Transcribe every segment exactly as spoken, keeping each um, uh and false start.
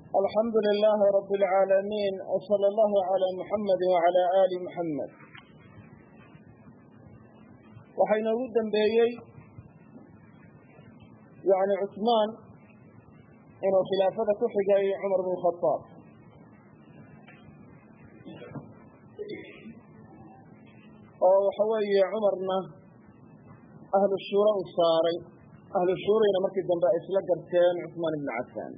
الحمد لله رب العالمين وصلى الله على محمد وعلى آل محمد. waxayna ugu dambeeyay yani Uthman inuu khilaafada ku xigay Umar ibn Khattab oo waxa weeye Umarna ahlu shura u saaray ahlu shurayna markii dambe isla garteen Uthman ibn Affan.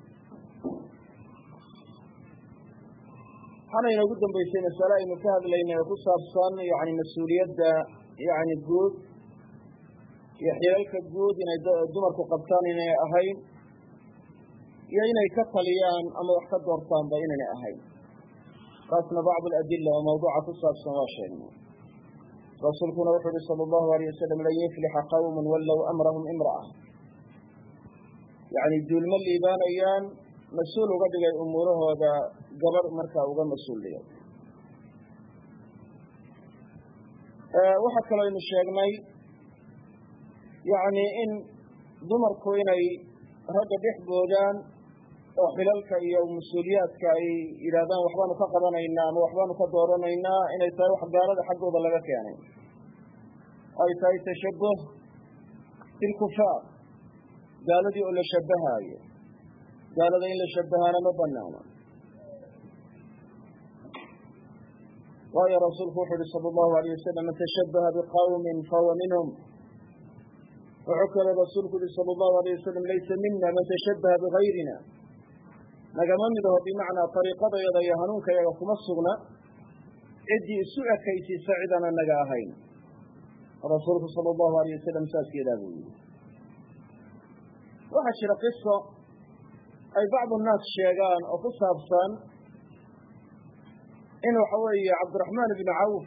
waxayna ugu dambeysay mas'ala aynu ka hadlaynay oo ku saabsan yani mas'uuliyadda yani guud iyo xilalka guud inay dumarku qabtaan inay ahayn iyo inay ka taliyaan ama wax ka doortaanba inay ahayn. taasna bacd al-adilla oo mawduuca ku saabsan waa sheegnay. rasuulkuna wuxuu yidhi sala allahu alayh wasalam lan yuflixa qawmun wallow amrahum imra'a, yani duulma liibaanayaan mas-uul uga dhigay umuurahooda gabar markaa uga mas-uuliya. waxaa kaloo aynu sheegnay yani in dumarku inay ragga dhex boodaan oo xilalka iyo mas-uuliyaadka ay yidhahdaan waxbaanu ka qabanaynaa ama waxbaanu ka dooranaynaa inay tahay wax gaalada xaggooda laga keenay, ay tahay tashabuh bilkufaar, gaaladii oo la shabahaayo. gaalada in la shabahaana ma banaana, waayo rasuulku wuxuu yihi sala allahu alayh wasalam man tashabaha biqawmin fahuwa minhum. wuxuu kaloo rasuulku yihi sala allahu alayh wasalam laysa mina man tashabaha bigayrina, nagama mid aho bimacnaa ariiqadayada iyo hanuunkayaga kuma sugna ciddii isu ekaysisa cidaan anaga ahayn. rasuulku sala allahu alayh wasalam saas yadaa buu yihi. waxaa jira qiso ay bacdu nnaas sheegaan oo ku saabsan in waxa weeye cabdiraxmaan ibnu cawf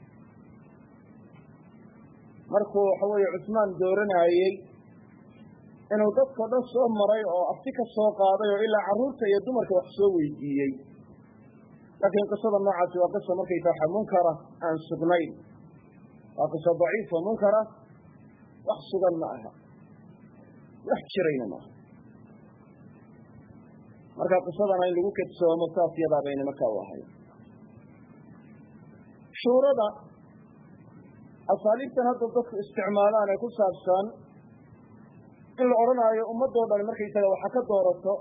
markuu waxa weeye cusmaan dooranayey inuu dadkao dhan soo maray oo afti ka soo qaaday oo ilaa carruurta iyo dumarka wax soo weydiiyey. laakiin qisada noocaasi waa qiso markaysaa munkara aan sugnayn, waa qiso daciif oo munkara, wax sugan ma aha, wax jirayna maaha. marka qisadana in lagu kadsoomo saas yadaa bayna markaa u ahayd. shuurada asaaliibtan hadda dadku isticmaalaan ee ku saabsan in la odhanaayo ummadoo dhan markaysaga waxa ka doorato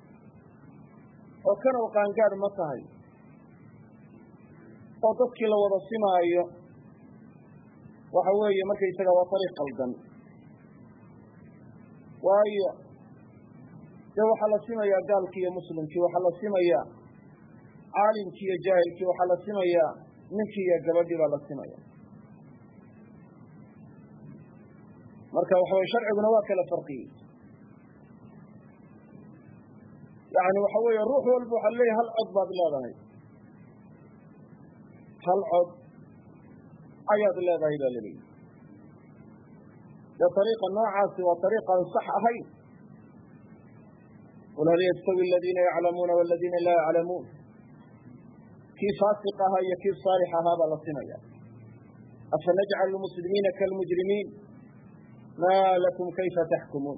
oo kana u qaangaadh ma tahay oo dadkii la wada simaayo, waxa weeye markaysaga waa ariiq qaldan. waayo dee waxaa la simayaa gaalkii iyo muslimkii, waxaa la simayaa caalimkii iyo jaahilkii, waxaa la simayaa ninkii iyo gabadhii baa la simaya. marka waxa weye sharciguna waa kala farqiyey. yani waxa weeye ruux walba waxaa leeyahay hal cod baad leedahay, hal cod ayaad leedahay baa laleeyahy. dee ariiqa noocaasi waa ariiqaan sax ahayn. qul hal yastawi aladiina yaclamuuna waladiina laa yaclamuun, kii faasiq ahaa iyo kii saalix ahaa baa la simaya. afanajcalu lmuslimiina kalmujrimiin ma lakum kayfa taxkumuun.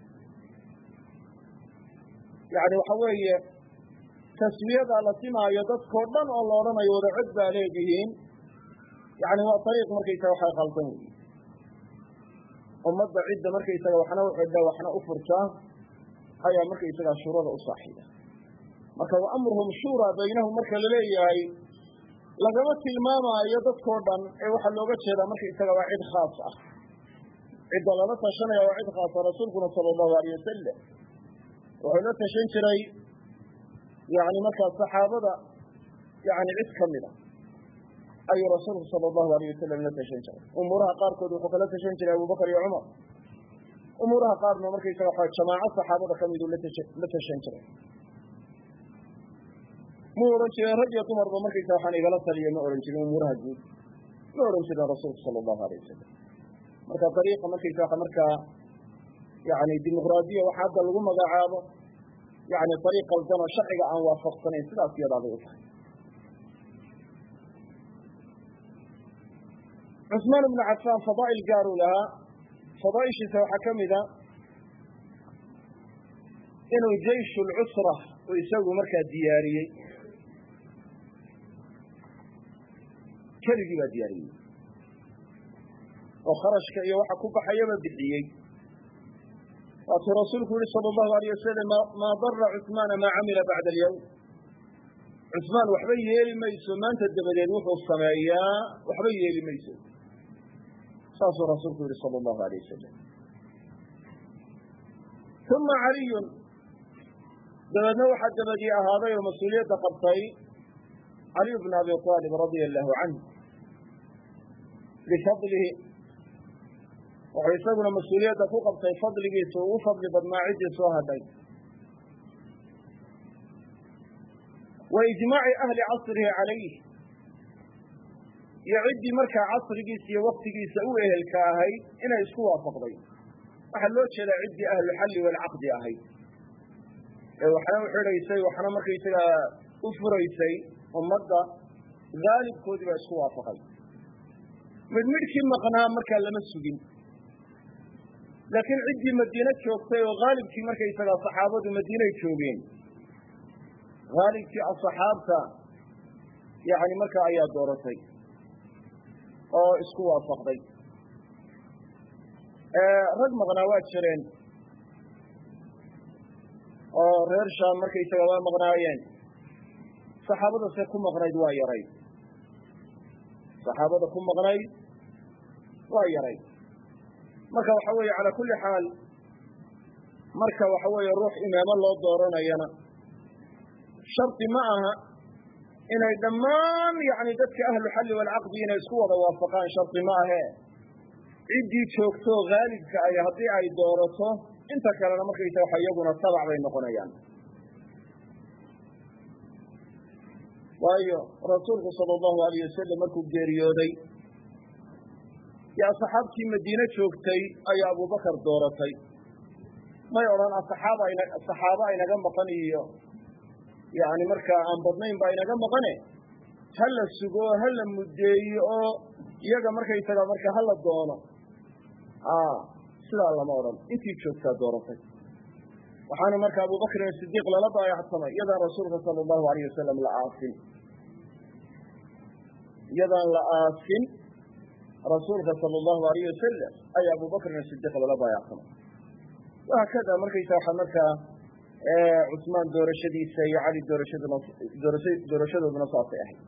yani waxa weeye taswiyadaa la simaayo dadkao dhan oo la odhanayo wada cod baa leedihiin, yani waa ariiq markaysaga waxay qaldan wey. ummadda cidda markaysaga waxna u xidha waxna u furtaa ayaa markaysagaa shurada u saaxiiba. marka wa amruhum shuuraa baynahum marka laleeyahay lagama tilmaamaayo dadkao dhan ee waxaa looga jeedaa markaysaga waa cid khaas ah. cidda lala tashanaya waa cid khaasa. rasuulkuna sala allahu alayh wasalam wuxuu la tashan jiray yani markaa saxaabada yani cid ka mida ayuu rasuulku sala allahu alayh wasalam la tashan jiray. umuuraha qaarkood wuxuu kala tashan jiray abubakar iyo cumar, umuuraha qaarna markaysaga waa jamaaco saxaabada ka miduu la tashan jiray. mu odhan jireen rag iyo dumarba markaysa waxaan igala taliya ma odhan jirin umuuraha guud, ma odhan jirin rasuulku sala allahu alayh wasalam. marka ariiqa markaysa waa markaa yani dimuqraadiya waxa hadda lagu magacaabo yani ariiq qaldan oo sharciga aan waafaqsanayn, sidaas yadaabay u tahay. cusmaan ibnu cafaan fadaa'il gaaruu lahaa. fadaaishiisa waxaa ka mida inuu jayshu lcusra uu isagu markaa diyaariyey keligii baa diyaariyey oo kharashka iyo waxa ku baxayaba bixiyey waatuu rasuulku yihi sala allahu alayh wasalam maa dara cusmaana maa camila bacda alyawm cusmaan waxba yeeli mayso maanta dabadeed wuxuu sameeyaa waxba yeeli mayso saasuu rasuulku yihi sala allahu alayh wasalam uma caliyun dabeedna waxaa dabadii ahaaday oo mas-uuliyadda qabtay caliy bn abi aalib radia allahu canh lifadlihi wuxuu isaguna mas-uuliyadda ku qabtay fadligiisa uu u fadli badnaa ciddii soo hadhay wa ijmaaci ahli casrihi calayh iyo ciddii markaa casrigiisa iyo waktigiisa u ehelka ahayd inay isku waafaqday waxaa loo jeedaa ciddii ahluxalli waalcaqdi ahayd ee waxna u xidhaysay waxna markaysagaa u furaysay ummadda haalibkoodii baa isku waafaqay midhmidhkii maqnaa markaa lama sugin laakiin ciddii madiine joogtay oo haalibkii markaysagaa saxaabadu madiinay joogeen haalibkii asaxaabta yani markaa ayaa dooratay oo isku waafaqday rag maqnaa waa jireen oo reer shaam markaysaga waa maqnaayeen saxaabadase ku maqnayd waa yarayd saxaabada ku maqnayd waa yarayd marka waxa weeye calaa kulli xaal marka waxa weeye ruux imaamo loo dooranayana shardi ma aha inay dhammaan yani dadka ahlu xalli waalcaqdi inay isku wada waafaqaan shardi ma ahe ciddii joogto haalibka ay haddii ay doorato inta kalena markaysa waxa iyaguna tabac bay noqonayaan waayo rasuulku sala allahu alayh wasalam markuu geeriyooday yaa saxaabtii madiine joogtay ayaa abubakar dooratay may odhan asaxaaba ayna saxaabo aynaga maqan iyo yani markaa aan badnayn baa inaga maqane ha la sugo ha la muddeeyo oo iyaga markaysaga marka hala doono sidaa lama odhan intii joogtaa dooratay waxaana marka abubakrin sidiiq lala baayactamay iyadaan rasuulka sala allahu alayh wasalam la aasin iyadaan la aasin rasuulka sala allahu alayh wasalam ayaa abubakrin sidiiq lala baayactamay wahaakada markaysa waxaa markaa cusmaan doorashadiisa iyo cali doorashaduna doorasha doorashadooduna saasay ahayd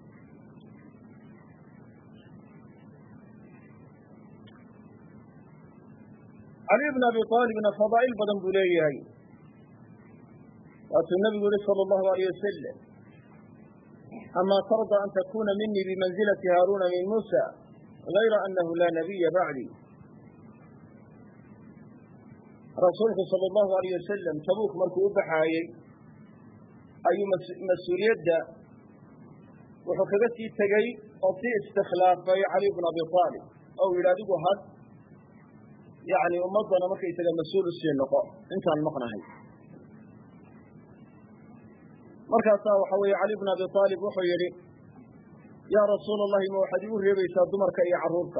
cali bn abi aalibna fadaa'il badan buu leeyahay waatuu nabigu yihi sala allahu alayh wasalam amaa tarda an takuna minii bimanzilati haaruna min muusa gayra anahu laa nabiya bacdi rasuulku sala allahu alayh wasalam tabuuk markuu u baxaayey ayuu mas-uuliyadda wuxuu kaga sii tegey oo sii istikhlaafay cali bn abi aalib oo u yidhi adigu had yani ummaddana markaysaga mas-uul usii noqo intaan maqnahay markaasaa waxa weeye cali bn abi aalib wuxuu yidhi yaa rasuula allahi ma waxaad igu reebaysaa dumarka iyo carruurta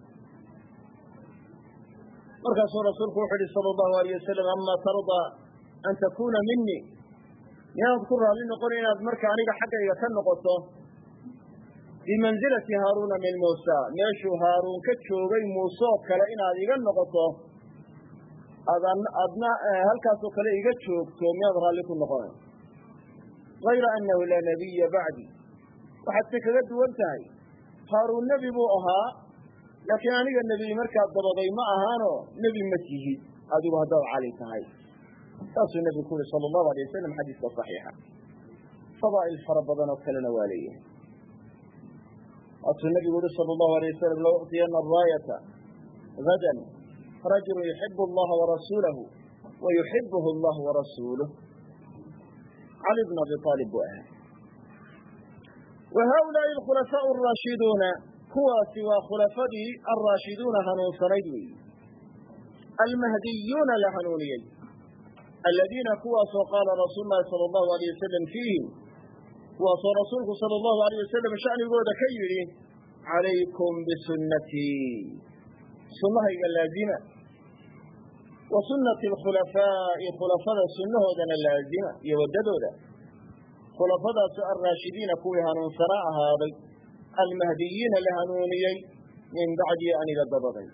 markaasuu rasuulku wuxuu yihi sala allahu alayh wasalam amaa tardaa an takuna minii miyaanad ku raalli noqon inaad marka aniga xaggayga ka noqoto bimanzilati haaruuna min muusa meeshuu haaruun ka joogay muuse oo kale inaad iga noqoto adan adna halkaasoo kale iga joogto miyaad raalli ku noqonay gayra annahu laa nabiya bacdi waxaad se kaga duwan tahay haaruun nebi buu ahaa laakiin aniga nebi markaad dabaday ma ahaano nebi ma tihid adigu haddaad cali tahay saasuu nebigu ku yihi sala allahu alay wasalam xadiiska saxiixa fadaa'il fara badan oo kalena waa leeyahay waatuu nebigu yihi sala allahu alay wasalam la ucطiyana araayata gadan rajulu yuxibu allaha warasuulahu wa yuxibuhu allahu warasuuluh cali bn abi aalib buu ahaa wa haulaai alkhulafaau araashiduuna kuwaasi waa khulafadii alraashiduuna hanuunsanayd weyi almahdiyuuna la hanuuniyey aladiina kuwaasoo qaala rasuulu llahi sala allahu alayh wasalam fiihim kuwaasoo rasuulku sala allahu alayh wasalam sha'nigooda ka yidhi calaykum bisunnatii sunnahayga laazima وسنة الخلفاء خلفاء سنه دن اللازمة يوددوا ذا خلفاء الراشدين كوها ننصراء هذا المهديين لهنونيي من بعد أن يقدبضي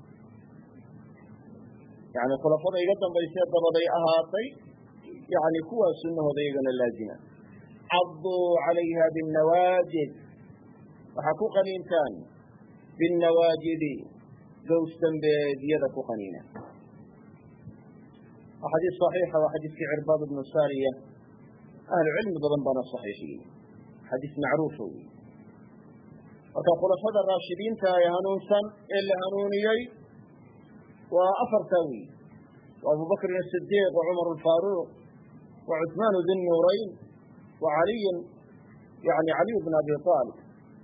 يعني خلفاء يقدم بيسير ضبضي أهاتي يعني كوها سنه دن اللازمة عضوا عليها بالنواجد وحقوق الإنسان بالنواجد دوستا بيدك قنينة وحديث صحيحة وحديث في عرباض بن سارية أهل العلم ضمن الصحيحين حديث معروف وتقول فضل الراشدين تايهانون سن إلا هنونيي وأفر تاوي وأبو بكر الصديق وعمر الفاروق وعثمان ذي النورين وعلي يعني علي بن أبي طالب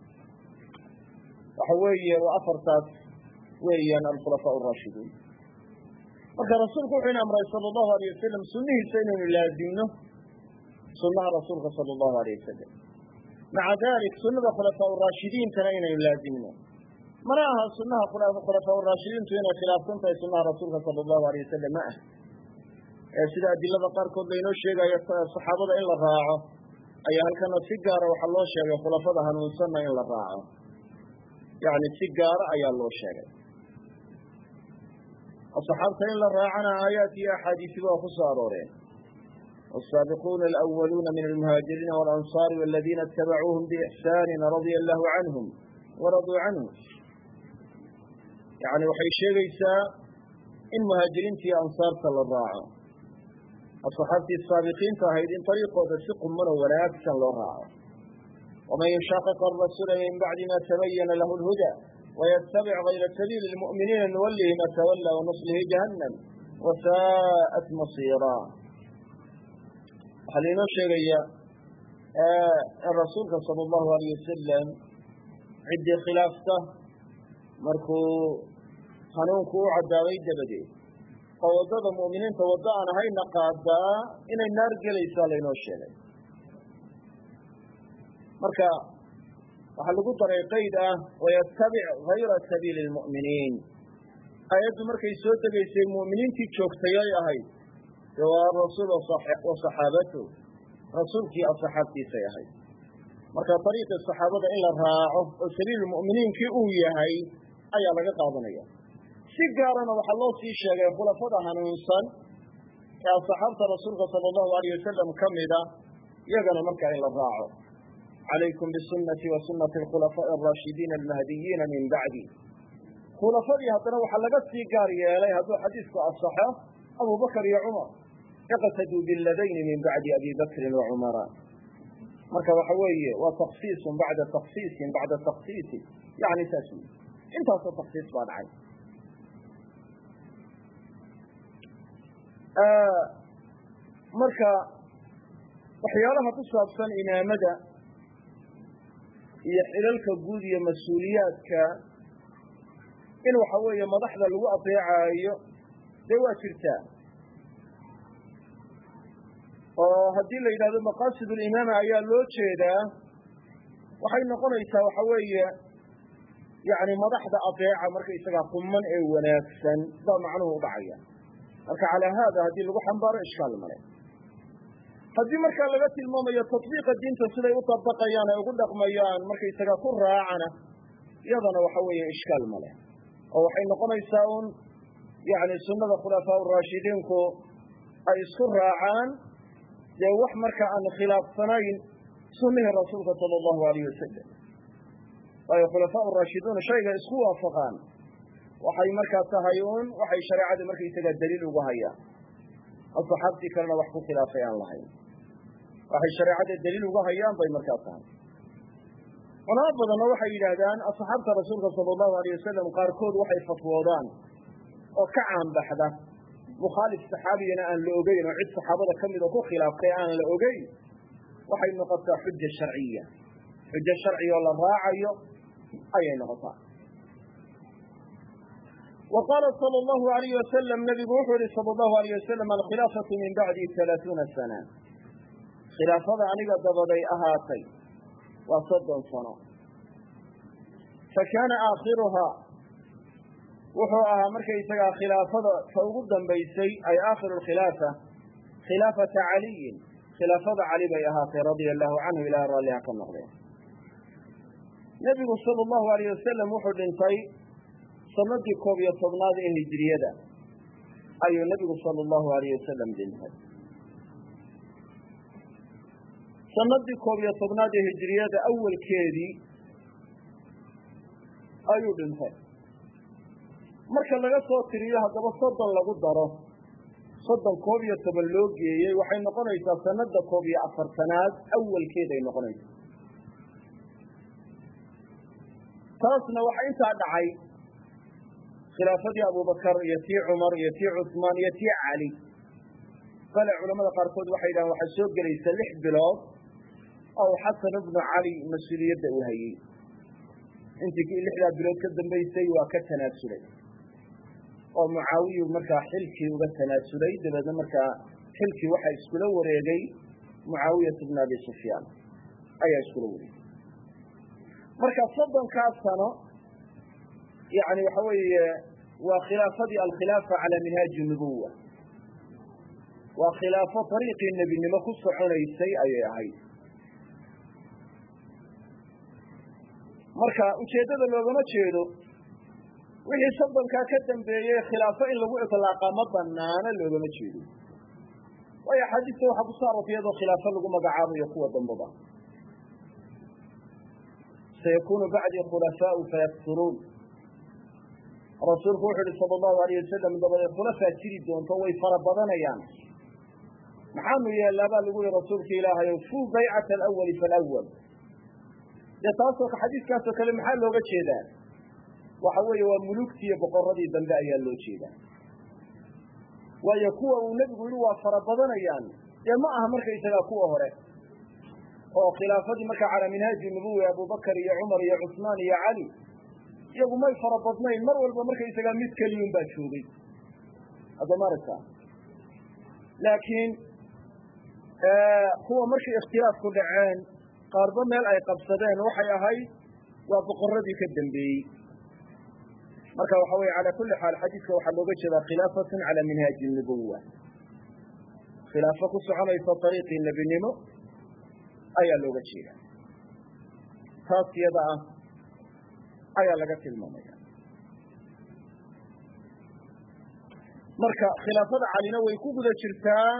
وحوية وأفر تاس ويان الخلفاء الراشدين وكان رسولك حين أمره صلى الله عليه وسلم سنه سنة لازمنه سنة رسولك صلى الله عليه وسلم مع ذلك سنة الخلفاء الراشدين تنين لازمنه مراها سنة الخلفاء الراشدين تنين خلافون في سنة رسولك صلى الله عليه وسلم معه سيدة أدلة بقار كل بينه الشيء الصحابة إلا الراعة أي هل كان السجارة وحلو الشيء خلفاء هنوصلنا إلا الراعة يعني السجارة أي الله الشيء الصحابة إلا الراعنا آيات أحاديث وخصارورين والسابقون الأولون من المهاجرين والأنصار والذين اتبعوهم بإحسان رضي الله عنهم ورضوا عنه يعني وحي شيء ليس إن مهاجرين في أنصار صلى الراعة الصحابة السابقين فهيدين طريقه بسقهم منه ولا أكسن للراعة ومن يشاقق الرسول من بعد ما تبين له الهدى ويتبع غير سبيل المؤمنين نوله ما تولى ونصله جهنم وساءت مصيرا خلينا شيئا آه الرسول صلى الله عليه وسلم عدي خلافته مركو خانونكو عداوي دبدي فوضد المؤمنين توضعنا هاي نقادا إن النار جليس علينا الشيء مركا وحلقوا طريقيدا ويتبع غير سبيل المؤمنين آيات مركا يسوت بيسي المؤمنين تشوكتياي أهي سواء الرسول وصحابته رسول كي أصحابتي سيهي مركا طريق الصحابة إلا الراعه وسبيل المؤمنين كي أويهي أي لغا قادنيا سيقارنا وحلو سيشاق يقول فضحا ننصن كأصحابة رسول صلى الله عليه وسلم كمدا يغنى مركا إلا الراعه عليكم بالسنة وسنة الخلفاء الراشدين المهديين من بعدي خلفاء هذا وحلقت سيقاري عليه هذا حديث الصحة أبو بكر يا عمر يقتدوا بالذين من بعد أبي بكر وعمر مركا وحوية وتخصيص بعد تخصيص بعد تخصيص يعني تسوي انت هذا تخصيص بعد عين آه مركا وحيالها تصابسا إمامة يحللك بودي مسؤولياتك إنه حوية مضحضة الوقت يعايو دوا شرتان وهدي اللي إذا مقاصد الإمامة أيها اللوتشيدا وحي نقول إيسا وحوية يعني مضحضة أطيعة مركا إيسا قمن إيه ونافسا ده معنه ضعيا مركا على هذا هدي اللي حنبار إشكال الملك هدي مركا لغت الماما يتطبيق الدين تسلي وطبق أيانا يقول لك ميان مركا إيسا قصر راعنا يضن وحوية إشكال الملك وحي نقول إيسا يعني سنة الخلفاء الراشدين كو أي سر راعان يوح مركا عن خلاف سنين سنه الرسول صلى الله عليه وسلم أي خلفاء الراشدون شيء اسخوا فقان وحي مركا تهيون وحي شريعة مركا يتجد دليل وهيا الصحابة كرنا وحكو خلافيان الله وحي شريعة الدليل وهيا بي مركا تهيون ونأبض أنه وحي إلهدان الصحابة الرسول صلى الله عليه وسلم قال كود وحي فطوضان وكعام بحده مخالف صحابينا أن لأوجين وعد صحابة كمل وكو خلاف كيان لأوجين وحي نقطة حجة الشرعية حجة الشرعية والله راعية أي نقطة وقال صلى الله عليه وسلم نبي محمد صلى الله عليه وسلم الخلافة من بعد ثلاثون سنة خلافة عنك ضبضي أهاتي وصد سنة فكان آخرها wuxuu ahaa markaysagaa khilaafada ka ugu dambaysay ay aakhiru lkhilaafa khilaafata caliyin khilaafada cali bay ahaatay radia allahu canhu ilaah raalliha ka noqdeen nebigu sala allahu alayh wasalam wuxuu dhintay sanadii koob iyo tobnaad ee hijriyada ayuu nebigu sala allahu alayh wasalam dhintay sanadii koob iyo tobnaad ee hijriyada awalkeedii ayuu dhintay marka laga soo tiriyo haddaba soddon lagu daro soddon koob iyo toban loo geeyey waxay noqonaysaa sanada koob iyo afartanaad awalkeeday noqonaysaa taasna waxa intaa dhacay khilaafadii abubakar iyo tii cumar iyo tii cusmaan iyo tii cali bale culamada qaarkood waxay yidhahaan waxay soo gelaysa lix bilood oo xasan ibnu cali mas-uuliyadda uu hayey intii lixdaa bilood ka dambaysay waa ka tanaasulay oo mucaawiyu markaa xilkii uga tanaasulay dabeedna markaa xilkii waxaa iskula wareegay mucaawiyat bn abi sufyaan ayaa iskula wareegay marka soddonkaas sano yani waxa weeye waa khilaafadii alkhilaafa calaa minhaaji nubuwa waa khilaafo ariiqii nebinimo ku soconaysay ayay ahayd marka ujeeddada loogama jeedo wixii soddonkaa ka dambeeyey khilaafo in lagu iطlaaqa ma banaana loogama jeedo waayo axaadiista waxaa ku soo arortay iyadoo khilaafo lagu magacaabayo kuwa dambaba sayakunu bacdii khulafaau fayakturuun rasuulku wuxuu yihi sala allahu alayh wasalam dabadeed khulafaa jiri doonto way fara badanayaan maxaanu yeellaa baa lagu yihi rasuulka ilaahay ow fuu baycata alawali falawal dee taasoo xadiiskaasoo kale maxaa looga jeedaa waxa weeye waa mulugtii iyo boqoradii dambe ayaa loo jeedaa waayo kuwa uu nebigu yihi waa fara badanayaan dee ma aha markaysagaa kuwa hore oo khilaafadii markaa calaa minhaaji nubuwa abubakar iyo cumar iyo cusmaan iyo cali iyagu may fara badnayn mar walba markaysagaa mid keliyun baa joogay hadda maaragta laakiin kuwa markay ikhtilaafku dhaceen qaarba meel ay qabsadeen waxay ahayd waa boqoradii ka dambeeyey marka waxa weye calaa kulli xaal xadiidka waxaa looga jeedaa khilaafatun calaa minhaaji nubuwa khilaafo ku soconaysa ariiqii nebinimo ayaa looga jeeda taas iyada ah ayaa laga tilmaamaya marka khilaafada calina way ku guda jirtaa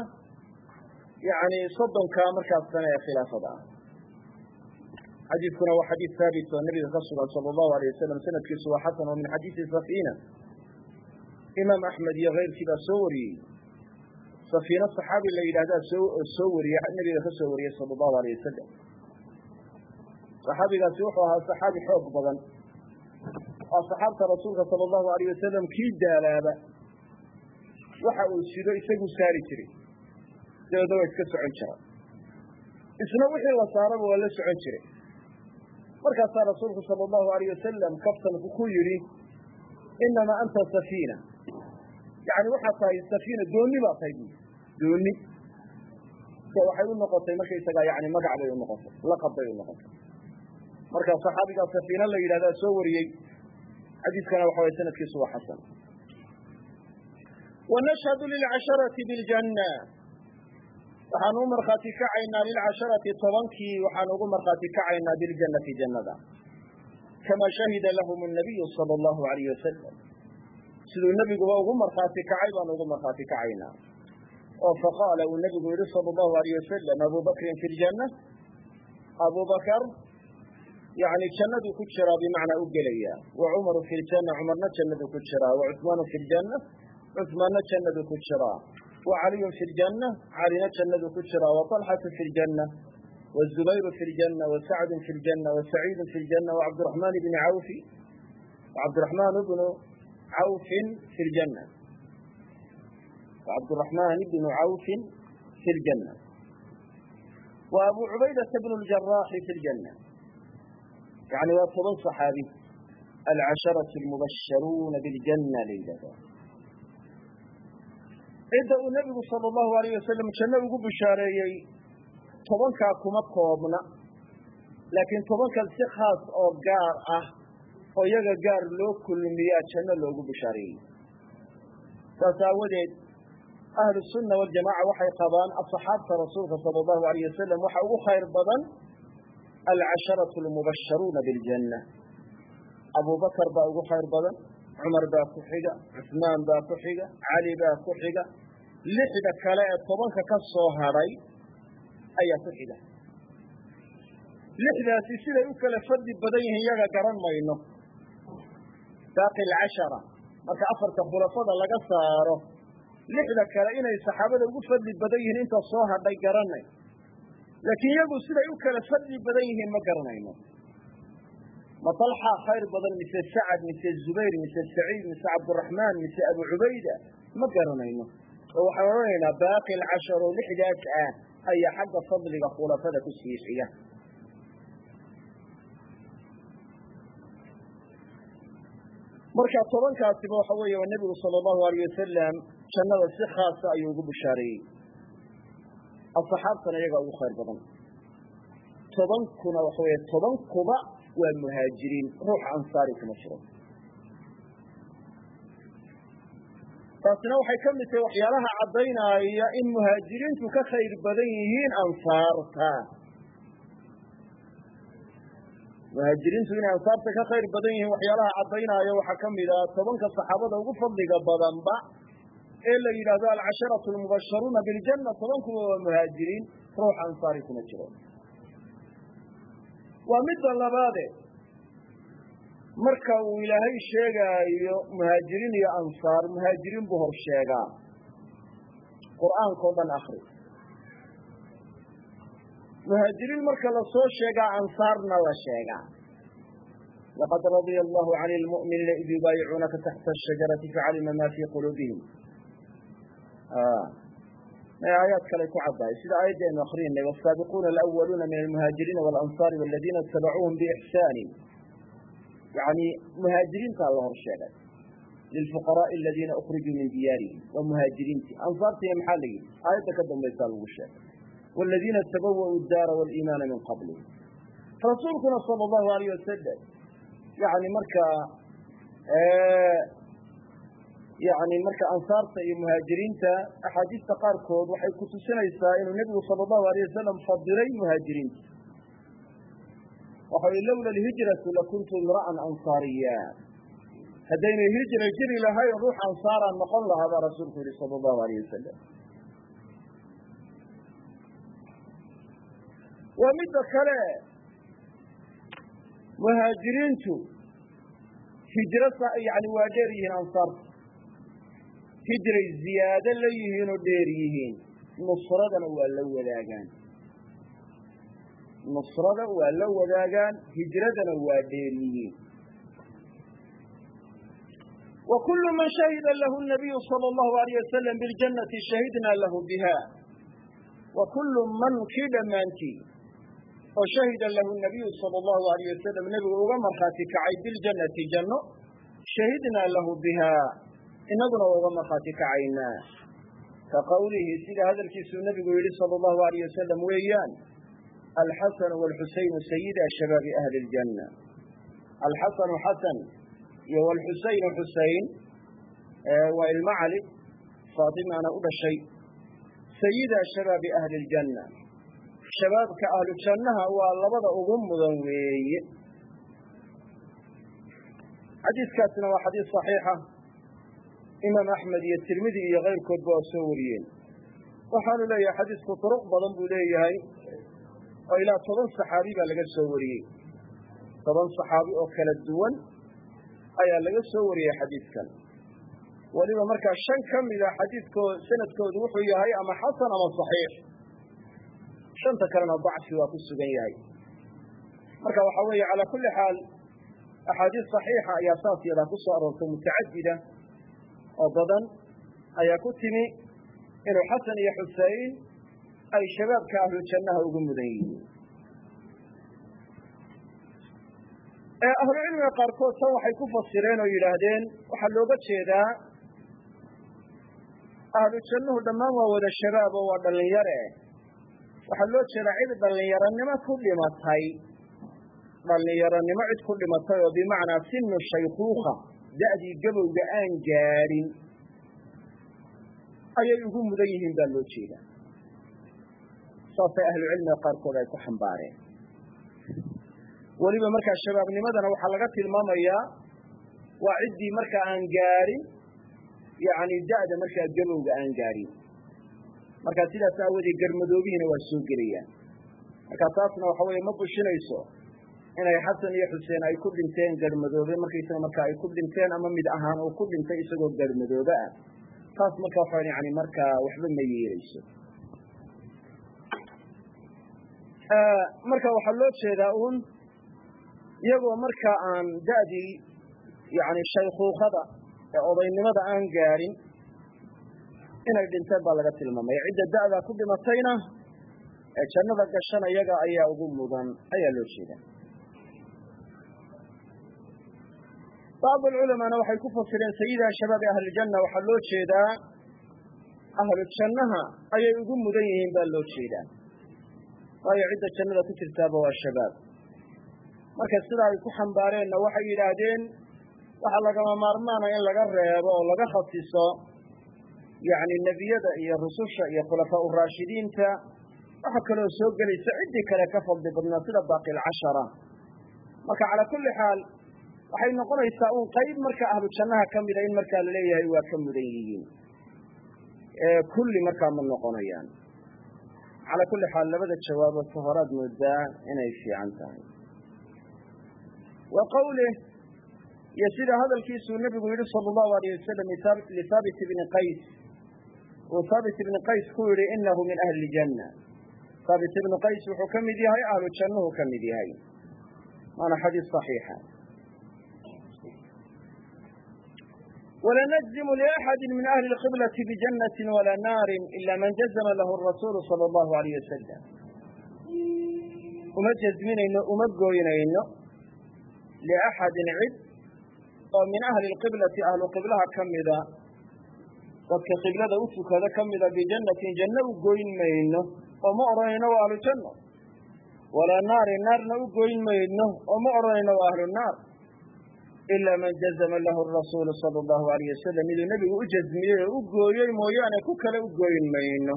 yani soddonka markaas sane ee khilaafada ah xadiidkuna waa xadiid haabit oo nabiga ka sugan sala allahu alayh wasalam sanadkiisu waa xasan oo min xadiisi safina imaam axmed iyo keyrkii baa soo wariyey safiina saxaabi la yidhahdaa soo soo wariye nabiga ka soo wariyey sala allahu alayh wasalam saxaabigaasi wuxuu ahaa saxaabi xoog badan oo saxaabta rasuulka sala allahu alayh wasalam kii daalaaba waxa uu sido isaguu saari jiray dabeedna waa iska socon jira isna wixii la saaraba waa la socon jiray markaasaa rasuulku sala allahu alayh wasalam kaftanku ku yidhi inamaa anta safiina yani waxaad tahay safiina dooni baa tahay bui dooni so waxay u noqotay markaysagaa yani magac bay u noqotay laqab bay u noqotay marka saxaabigaa safiina la yidhahdaa soo wariyey xadiiskana waxa way sanadkiisu waa xasan wanashhadu lilcasharati biljanna waxaanu u markhaati kacaynaa lilcasharati tobankii waxaanu ugu markhaati kacaynaa biljannati jannada kamaa shahida lahum nabiyu sala allahu alayh wasalam siduu nebiguba ugu markhaati kacay baanu ugu markhaati kacaynaa oo faqaala uu nebigu yihi sala allahu alayh wasalam abu bakrin fi ljanna abu bakar yani jannaduu ku jiraa bimacnaa u gelaya wa cumaru fi ljanna cumarna jannaduu ku jiraa wa cusmaanu fi ljanna cusmaanna jannaduu ku jiraa wa caliyun fi ljanna calina jannaduu ku jiraa wa طalxatu fi ljanna wazubayru fi ljanna wa sacdun fi ljanna wa saciidun fi ljanna wa cabdiraxmaan bni cawfi cabdiraxmaan bnu cawfin fi ljanna cabdiraxmaan bnu cawfin fi ljanna wa abu cubaydata bnu ljaraaxi fi ljanna yani waa toban صaxaabi alcasharatu almubasharuuna biljanna la yidhahda cidda uu nebigu sala allahu alayh wasalam janno ugu bishaareeyey tobankaa kuma koobna laakiin tobankan si khaas oo gaar ah oo iyaga gaar loo kulmiyaa janno loogu bushaareeyey saas aawadeed ahlu sunna waljamaaca waxay qabaan asxaabta rasuulka sala allahu alayh wasalam waxa ugu khayr badan alcasharatu almubasharuuna biljanna abubakar baa ugu khayr badan cumar baa ku xiga cusmaan baa ku xiga cali baa ku xiga lixda kale ee tobanka ka soo hadhay ayaa ku xiga lixdaasi siday u kala fadli badan yihiin iyaga garan mayno baaqi alcashara marka afarta khulafada laga saaro lixda kale inay saxaabada ugu fadli badan yihiin inta soo hadhay garanay laakiin iyagu siday u kala fadli badan yihiin ma garanayno ma talxa khayr badan mise sacad mise zubayr mise saciid mise cabdiraxmaan mise abu cubayda ma garanayno oo waxaan odhanaynaa baaqi alcashar oo lixdaas ah ayaa xagga fadliga khulafada ku sii xiga marka tobankaasiba waxa weeye waa nebigu sala allahu alayh wasalam jannada si khaasa ayuu ugu bushaareeyey asxaabtana iyagaa ugu khayr badan tobankuna waxa weeye tobankuba waa muhaajiriin ruux ansaari kuma jiro taasina waxay ka mid tahay waxyaalaha caddaynaya in muhaajiriintu ka khayr badan yihiin ansaarta muhaajiriintu inay ansaarta ka khayr badan yihiin waxyaalaha caddaynaya waxaa ka mid ah tobanka saxaabada ugu fadliga badanba ee la yidhaahdo alcasharatu almubasharuuna biljanna tobankuba waa muhaajiriin ruux ansaari kuma jiro waa midda labaade marka uu ilaahay sheegaayo muhaajiriin iyo ansaar muhaajiriin buu hor sheegaa qur'aanka o dhan akri muhaajiriin marka lasoo sheegaa ansaarna la sheegaa laqad radia allahu can lmu'miniina id yubaayicuunaka taxta ashajarati facalima ma fii quluubihim aayaad kale ku caddahay sida aayaddeenu akrinay wsaabiquuna alأwaluuna min almuhaajiriina walansaari waladiina itabacuuhum biixsaani yani muhaajiriintaa la hor sheegay lilfuqaraaءi aladiina ukrijuu min diyaarihim waa muhaajiriintii ansaartiina maxaa la yidhi aayadda ka dambaysaa lagu sheegay waladiina tabawa'uu daara waliimaana min qablihim rasuulkuna sala allahu alayh wasalam yani markaa yani marka ansaarta iyo muhaajiriinta axaadiista qaarkood waxay kutusinaysaa inuu nebigu sala allahu alayh wasalam fadilay muhaajiriinta waxa i lowla alhijratu lakuntu imra'an ansaariya haddaynay hijra jiri lahayn ruux ansaaraan noqon lahaa baa rasuulku yihi sala allahu alayh wasalam waa midda kale muhaajiriintu hijro yani waa dheer yihiin ansaarta hijray ziyaado la yihiin oo dheer yihiin nusradana waa la wadaagaan nusrada waa la wadaagaan hijradana waa dheer yihiin wa kullu man shahida lahu nabiyu sala allahu alayh wasalam biljannati shahidna lahu biha wa kullu man kii dhammaantii oo shahida lahu nabiyu sala allahu alayh wasalam nebigu uga markhaati kacay biljannati janno shahidnaa lahu biha inaguna waa uga markhaati kacaynaa ka qawlihi sida hadalkiisuu nebigu yihi sala allahu alayh wasalam weeyaan alxasanu waalxusaynu sayida shabaabi ahli ljanna alxasanu xasan iyo waalxusaynu xusayn waa ilmo cali faatimaana u dhashay sayida shabaabi ahli ljanna shabaabka ahlu jannaha waa labada ugu mudan weeye xadiiskaasina waa xadiis صaxiixa imaam axmed iyo tirmidi iyo kayrkoodba waa soo wariyeen waxaanu leeyahay xadiisku duruq badan buu leeyahay oo ilaa toban saxaabi baa laga soo wariyey toban saxaabi oo kala duwan ayaa laga soo wariyey xadiiskan weliba markaa shan ka mida xadiiskoo sanadkoodu wuxuu yahay ama xasan ama صaxiix shanta kalena dacfi waa ku sugan yahay marka waxa weeye calaa kulli xaal axaadiis صaxiixa ayaa saas yadaa ku soo aroortay mutacadida oo badan ayaa ku timi inuu xasan iyo xusein ay shabaabka ahlu jannaha ugu mudan yihiin ahlucilmiga qaarkood tan waxay ku fasireen oo yidhaahdeen waxaa looga jeedaa ahlu jannuhu dhammaan waa wada shabaab oo waa dhalinyare waxaa loo jeedaa cid dhalinyaranimo ku dhimatay dhalinyaronimo cid ku dhimatay oo bimacnaa sinu shaykhuukha da'dii gabowga aan gaadhin ayay ugu mudan yihiin baa loo jeedaa saasay ahlucilmiga qaarkood ay ku xambaareen weliba markaa shabaabnimadana waxaa laga tilmaamayaa waa ciddii markaa aan gaadhin yani da'da markaa gabowga aan gaadhin markaa sidaas aawadee garmadoobihiina waa soo gelayaan markaa taasna waxa weeye ma bushinayso inay xasan iyo xuseen ay ku dhinteen garmadoobe markaysaga markaa ay ku dhinteen ama mid ahaan uu ku dhintay isagoo garmadoobe ah taas marka waxa yani markaa waxba ma yeelayso marka waxaa loo jeedaa uun iyagoo markaa aan da'dii yani shaykhuukhada ee odaynimada aan gaadhin inay dhinteen baa laga tilmaamaya cidda da'daa ku dhimatayna ee jannada gashan iyaga ayaa ugu mudan ayaa loo jeedaa bacd alculamaana waxay ku fasireen sayida shabaabi ahlijanna waxaa loo jeedaa ahlu jannaha ayay ugu mudan yihiin baa loo jeedaa waayo cidda jannada ku jirtaaba waa shabaab marka sidaa ay ku xambaareenna waxay yidhaahdeen waxaa lagama maarmaana in laga reebo oo laga khasiso yani nebiyada iyo rususha iyo khulafaa uraashidiinta waxaa kaloo soo gelaysa ciddii kale ka fadli badnaa sida baaqi alcashara marka calaa kulli xaal waxay noqonaysaa un qayb marka ahlu jannaha ka mida in markaa laleeyahay waa ka mudan yihiin kulli markaa ma noqonayaan calaa kulli xaal labada jawaabood ka horaad moodaa inay fiican tahay wa qawlih iyo sida hadalkiisuu nebigu yidhi sala allahu alayh wasalam lithaabit ibni qays uu thaabit ibni qays ku yidhi inahu min ahli ljanna thaabit ibnu qays wuxuu ka mid yahay ahlu jannuhu ka mid yahay waana xadiis صaxiixa وlanجزم لأحد min أهli القبلة بجنة ولا ناar إلا man جزم lah الرasuل صلى الله عليه وسلم uma jزminayno uma gooynayno لأxadi cid oo min أhli القبلةi ahlu qiblaha ka mida dadka qiblada u tukada ka mida bijannatin janno u goyn mayno oo ma odhanayno waa ahlu janno walaa naari naarna u goyn mayno oo ma odhanayno waa ahlu naar ilaa man jazama lahu rasuulu sala allahu alayh wasalam miduu nebigu u jazmiyey oo u gooyey mooyaane ku kale u goyn mayno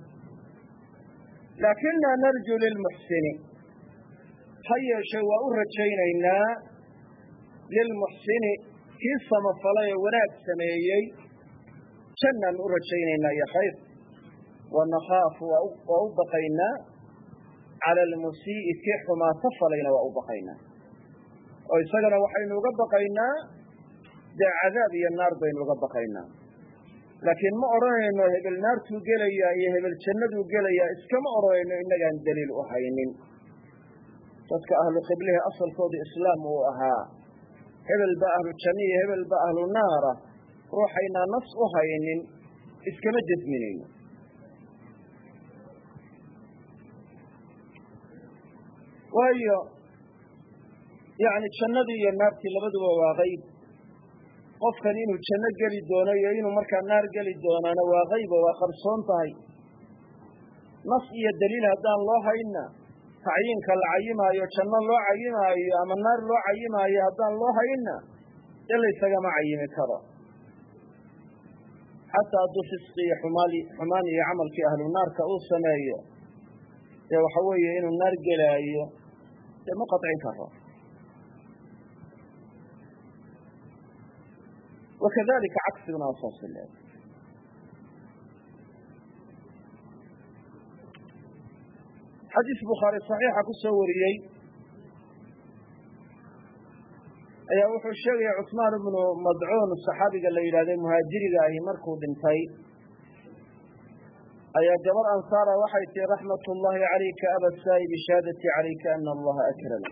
laakinaa narju lilmuxsini ha yeeshe waa u rajaynaynaa lilmuxsini kii samafalay ee wanaag sameeyey jannaan u rajaynaynaa iyo khayr wanakaafu waa u baqaynaa cala almusii'i kii xumaata falayna waa u baqaynaa oo isagana waxaynu uga baqaynaa dee cadaab iyo naar baynu uga baqaynaa laakiin ma odhanayno hebel naartuu gelayaa iyo hebel jannaduu gelayaa iskama odhanayno innagaan daliil u haynin dadka ahlu qiblihi asalkooda islaam uu ahaa hebel ba ahlu janno iyo hebel ba ahlu naara ruuxaynaa nas u haynin iskama jasminayno waayo yani jannadii iyo naartii labaduba waa qayb qofkan inuu janno geli doono iyo inuu markaa naar geli doonaana waa qaybo waa qarsoon tahay nas iyo daliil haddaan loo hayna tacyiinka la cayimaayo janno loo cayimaayo ama naar loo cayimaayo haddaan loo hayna dee laysagama cayimi karo xataa hadduu fisqi iyo xumaali xumaan iyo camalkii ahlu naarka uu sameeyo dee waxa weeye inuu naar gelaayo dee ma qadcin karo wakadalika cagsiguna waa saas leedahay xadiis bukhaari saxiixa ku soo wariyey ayaa wuxuu sheegaya cusmaan ibnu madcuun saxaabiga la yidhahday muhaajiriga ahi markuu dhintay ayaa gabar ansaara waxay tihi raxmat ullahi calayka aba saa'i bishahaadatii calayka ana allaha akrama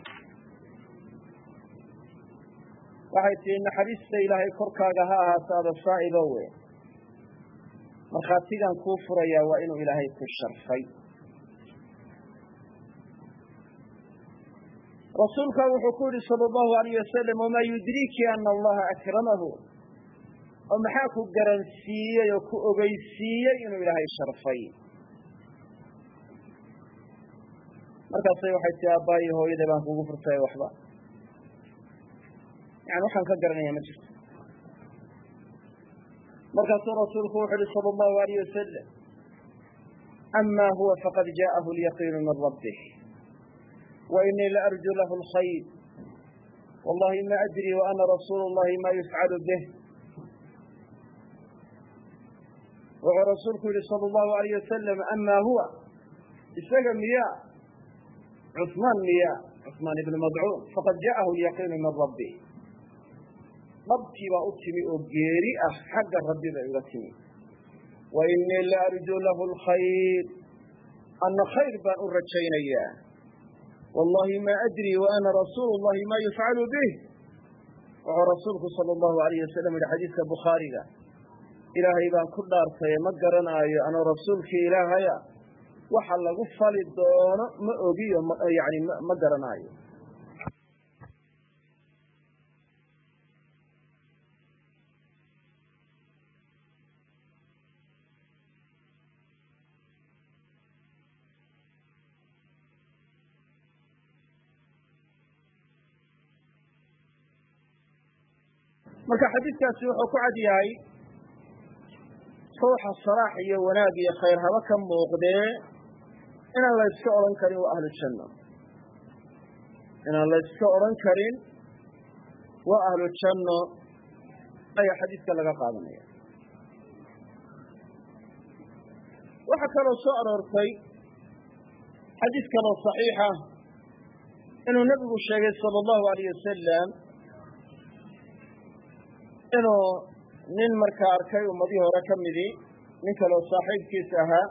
waxay tihi naxariista ilaahay korkaaga ha ahaato aba saa'iba we markhaatigaan kuu furayaa waa inuu ilaahay ku sharfay rasuulkaa wuxuu ku yidhi sala allahu alayh wasalam wamaa yudriiki ana allaha akramahu oo maxaa ku garansiiyey oo ku ogeysiiyey inuu ilaahay sharfay markaasay waxay tii aabbaaiyo hooyaday baan kugu furtay waxba yani waxaan ka garanaya ma jirto markaasuu rasuulku wuxu uhi sala allahu alayh wasalam ama huwa faqad jaءahu alyaqiinu min rabbih wainii laarju lahu alkhayr wallahi ma adri waana rasuulu llahi ma yufcalu bih wuxuu rasuulku yihi sala allahu alayh wasalam ama huwa isaga miya cusmaan miya cusmaan ibnu madcuun faqad jaءahu alyaqiinu min rabbih dhabtii baa u timi oo geeri ah xagga rabbi bay uga timi wainii laarju lahu alkhayr ana khayr baan u rajaynayaa wallahi ma adri waana rasuulu llahi ma yufcalu bih wuxuu rasuulku sala allahu alayh wasalam yihi xadiiska bukhaariga ilaahay baan ku dhaartaye ma garanaayo anoo rasuulkii ilaahaya waxa lagu fali doono ma ogiyo yani ma garanaayo marka xadiidkaasi wuxuu ku cad yahay ruuxa salaax iyo wanaag iyo khayr haba ka muuqdee inaan la yska odhan karin waa ahlu janno inaan la yska odhan karin waa ahlu janno ayaa xadiidka laga qaadanaya waxaa kaloo soo aroortay xadiid kaloo صaxiixa inuu nebigu sheegay salى اllahu alayh wasalam inuu nin markaa arkay ummadii hore ka midii nin kaleo saaxiibkiisa ahaa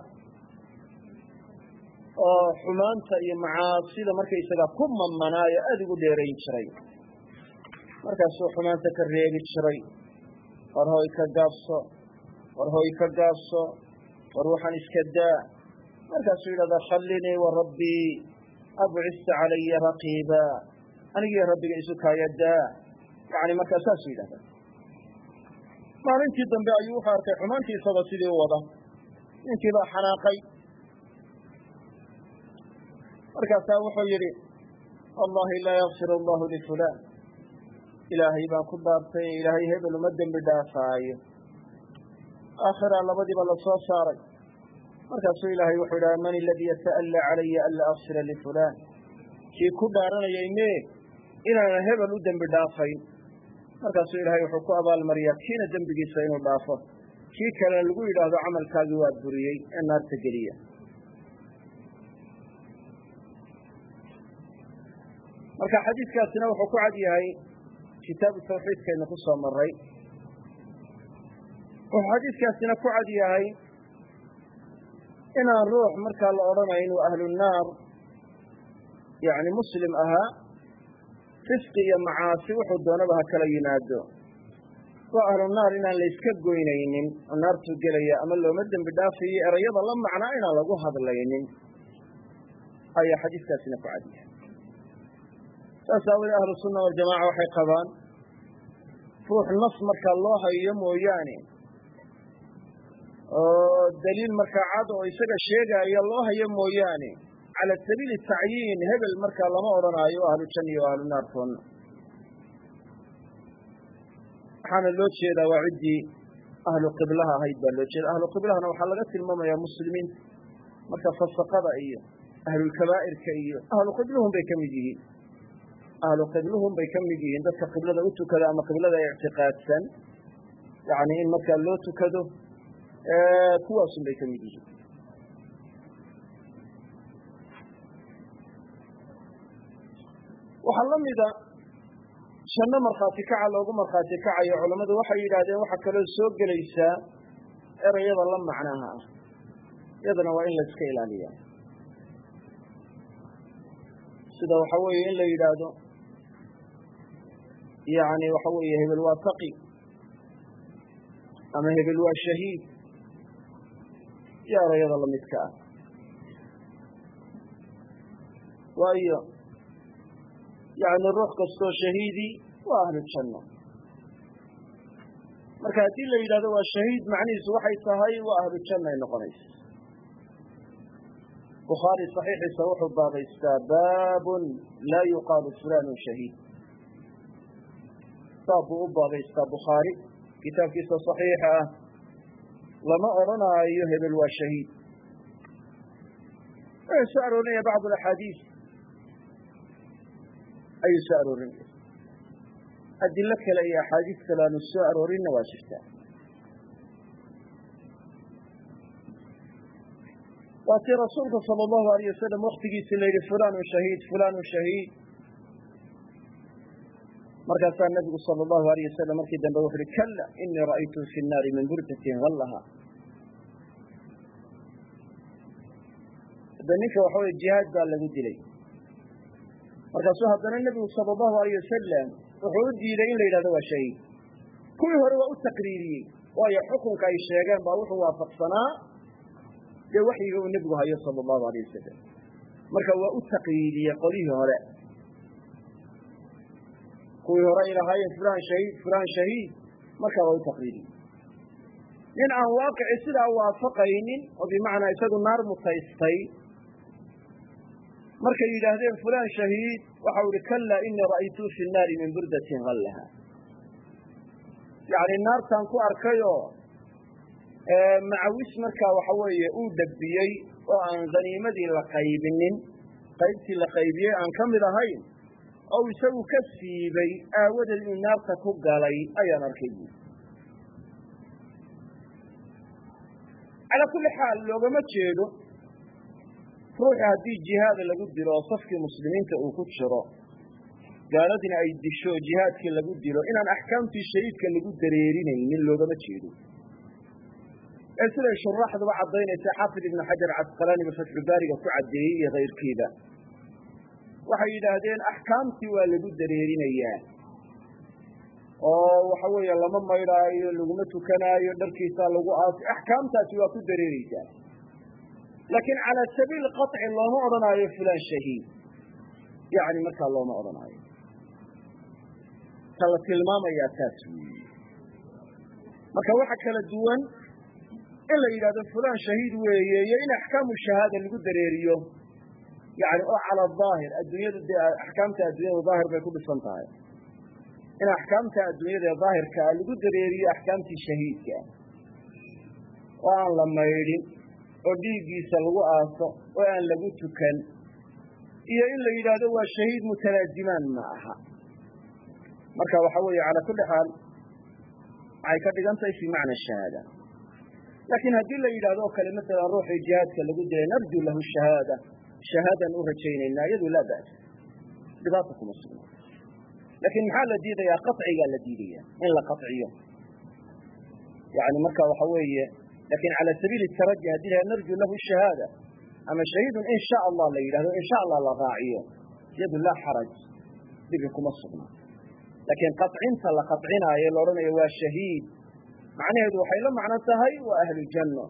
oo xumaanta iyo macaasida markaysaga ku mamanaayo aada ugu dheerayn jiray markaasuu xumaanta ka reebi jiray war hooy ka gaabso war hooy ka gaabso war waxaan iska daa markaasuu yidhahdaa khallinii wa rabbii abcista calaya raqiiba anigii rabbiga isu kaaya daa yani markaa saasuu yidhahdaa maalintii dambe ayuu wuxuu arkay xumaantii isagoo sidii u wada ninkii baa xanaaqay markaasaa wuxuu yidhi wallahi laa yakfir allahu lifulaan ilaahay baan ku dhaartay ilaahay hebel uma dembi dhaafaayo aakhiraa labadiiba la soo saaray markaasuu ilaahay wuxuu yidhaha man aladii yata'allaa calaya an laa akfira lifulaan kii ku dhaaranayay mee inaanan hebel u dembi dhaafayn markaasuu ilaahay wuxuu ku abaalmariyaa kiina dembigiisa inuu dhaafo kii kalena lagu yidhaahdo camalkaagii waa buriyey ee naarta geliya marka xadiidkaasina wuxuu ku cad yahay kitaabu tawxiidkaynu ku soo maray wuxuu xadiidkaasina ku cad yahay inaan ruux markaa la odhanayo inuu ahlunaar yani muslim ahaa fisqi iyo macaasi wuxuu doonaba ha kala yimaado waa ahlu naar inaan la iska goynaynin oo naartuu gelaya ama looma dembi dhaafayo erayada la macnaa inaan lagu hadlaynin ayaa xadiiskaasina ku cadiya saas aawadee ahlu sunna waljamaaca waxay qabaan ruux nas markaa loo hayo mooyaane oo daliil markaa cad oo isaga sheegaayo loo hayo mooyaane cala sabiili tacyiin hebel markaa lama odhanaayo ahlu janna iyo ahlu naar toonna waxaana loo jeedaa waa ciddii ahlu qiblaha ahayd baa loo jeeda ahlu qiblahana waxaa laga tilmaamayaa muslimiinta marka fasaqada iyo ahlulkabaa'irka iyo ahlu qibluhum bay ka mid yihiin ahlu qibluhum bay ka mid yihiin dadka qiblada u tukada ama qiblada ictiqaadsan yani in markaa loo tukado kuwaasun bay ka mid yihiin waxaa la mida janno markhaati kaca loogu markhaati kacayo culammadu waxay yidhaahdeen waxaa kaloo soo gelaysaa erayada la macnaha ah iyadana waa in la iska ilaaliya sida waxa weeye in la yidhaahdo yani waxa weeye hebel waa taqi ama hebel waa shahiid iyo erayada lamidka ah waayo yani ruux kastoo shahiidi waa ahlu janno marka haddii la yidhahdo waa shahiid macnihiisu waxay tahay waa ahlu janno ay noqonaysa bukhaari saxiixiisa wuxuu baabaystaa baabun laa yuqaalu fulaan shahiid. baab buu u baabaystaa bukhaari kitaabkiisa saxiixa ah lama odhanaayo hebel waa shahiid. wuxuu soo aroorinaya bacd axaadiis ayuu soo aroorinaya, adilo kale iyo axaadiis kale aanu soo aroorinna waa jirtaa. waa tii rasuulka sala allahu alayh wasalam waktigiisii la yidhi fulanu shahiid fulanu shahiid. markaasaa nabigu sala allahu alayh wasalam markii dambe wuxu uhi kala inii ra'aytuhu fi nnaari min burdatin hallaha. hadda ninka waxa weye jihaad baa lagu dilay, markaasuu haddana nebigu sala allahu alayh wasalam wuxuu u diiday in la yidhahdo waa shahiid. kuwii hore waa u taqriiriyey, waayo xukunka ay sheegeen baa wuxuu waafaqsanaa dee waxyiga uu nebigu hayo sala allahu alayh wasalam. marka waa u taqriiriyey qolihii hore. kuwii hore ay lahaayeen fulaan shahiid fulaan shahiid, markaa waa u taqriiriyey. nin aan waaqici sidaa waafaqaynin oo bimacnaa isagu naar mutaystay markay yidhaahdeen fulaan shahiid waxau ihi kala inii ra'aytuhu fi nnaari min burdatin hallaha. yacni naartaan ku arkayoo macawis markaa waxa weeye uu dhabbiyey oo aan haniimadii la qaybinin, qaybtii la qaybiyey aan ka mid ahayn, oo isagu ka siibay aawadeed inuu naarta ku galay ayaan arkay buui. calaa kulli xaal loogama jeedo ruuxi haddii jihaada lagu dilo oo safkii muslimiinta uu ku jiro, gaaladina ay disho jihaadkii lagu dilo, inaan axkaamtii shahiidka lagu dareerinaynin loogama jeedo. ee siday shuraaxduba caddaynaysa xaafid ibnu xajar casqalaaniba fatxubaariga ku caddeeyey iyo kayrkiiba, waxay yidhaahdeen axkaamtii waa lagu dareerinayaa oo waxa weeye lama maydhaayo, laguma tukanaayo, dharkiisaa lagu aasay, axkaamtaasi waa ku dareereysaa. laakiin calaa sabiili qaطci looma odhanaayo fulaan shahiid, yani markaa looma odhanaayo. ta la tilmaamayaa taas weeye. marka waxa kala duwan in la yidhahdo fulaan shahiid weeye iyo in axkaamu shahaada lagu dareeriyo, yani oo cala aahir adduunyadu dee axkaamta adduunyada daahir bay ku dhisan tahay. in axkaamta adduunyada ee daahirkaa lagu dareeriyo axkaamtii shahiidka oo aan la maydhin oo dhiiggiisa lagu aaso oo aan lagu tukan, iyo in la yidhaahdo waa shahiid mutalaazimaan ma aha. marka waxa weeye calaa kulli xaal waxay ka dhigan tahay fii macna shahaada. laakiin haddii la yidhahdo o kale masalan ruuxii jihaadka lagu dilay narju lahu shahaada, shahaadaan u rajaynaynaa, iyadu laa ba'sa, dhibaata kuma sugna. laakiin maxaa la diidayaa? qaطcigaa la diidaya, in la qaطciyo. yani marka waxa weeye lakin calى sabiili taraji haddii la narju lahu shahaada ama shahiidun in sha allah la yidhahdo in sha allah la raaciyo, iyadu laa xaraj, dhibi kuma sugna. laakiin qaطcinta la qaطcinaayo la odhanayo waa shahiid, macnaheedu waxay la macno tahay waa ahlu janno.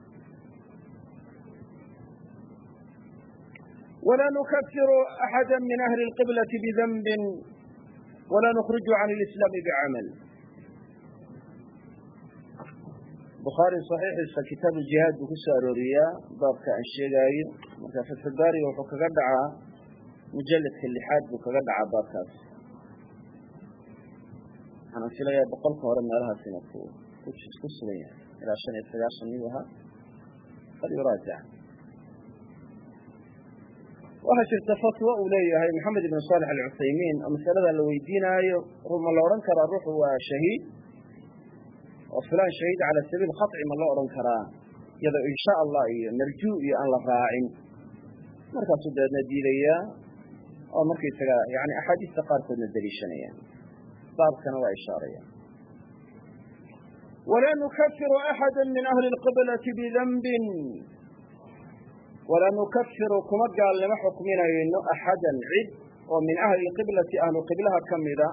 walaa nukafiru axada min ahli اlqiblati bidanbin walaa nukriju can اlislaami bicamal. bukhaari saxiixiisa kitaabu jihaad buu ku soo arooriyaa baabka aan sheegaayo. marka fatxubaariga wuxuu kaga dhacaa mujalladka lixaad buu kaga dhacaa baabkaas. waxaan filayaa boqolka hore meelahaas inuu ku ku sugan yahay, ilaa shan iyo sagaashan miyuu ahaa, bal yuraajac. waxaa jirta fatwo uu leeyahay maxamed ibn saalex alcuthaymiin oo masalada la weydiinaayo, ma la odhan karaa ruuxu waa shahiid oo fulaan shahiid cala sabiil qaطci ma loo odhan karaa iyadoo in sha allah iyo narju iyo aan la raacin? markaasuu dabeedna diidayaa oo markaysaga yani axaadiista qaarkoodna daliishanayaan, baabkana waa ishaarayaan. walaa nukafiru axada min ahli اlqiblati bidanbin, walaa nukafiru kuma gaalnimo xukminayno axadan cid oo min ahli اlqiblati ahlu qiblaha ka mida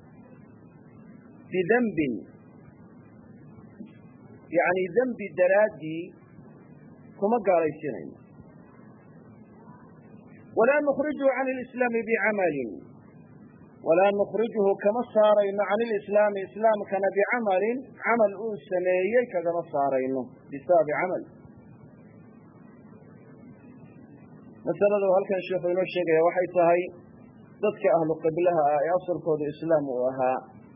bidanbin, yani dembi daraaddii kuma gaalaysinayno. walaa nukriju can اlislaami bicamalin, walaa nukrijuhu kama saarayno can ilislaami islaamkana bicamalin, camal uu sameeyey kagama saarayno bisababi camal. masalada halkan sheekhu inoo sheegaya waxay tahay dadka ahlu qiblaha ah ee asalkooda islaam uu ahaa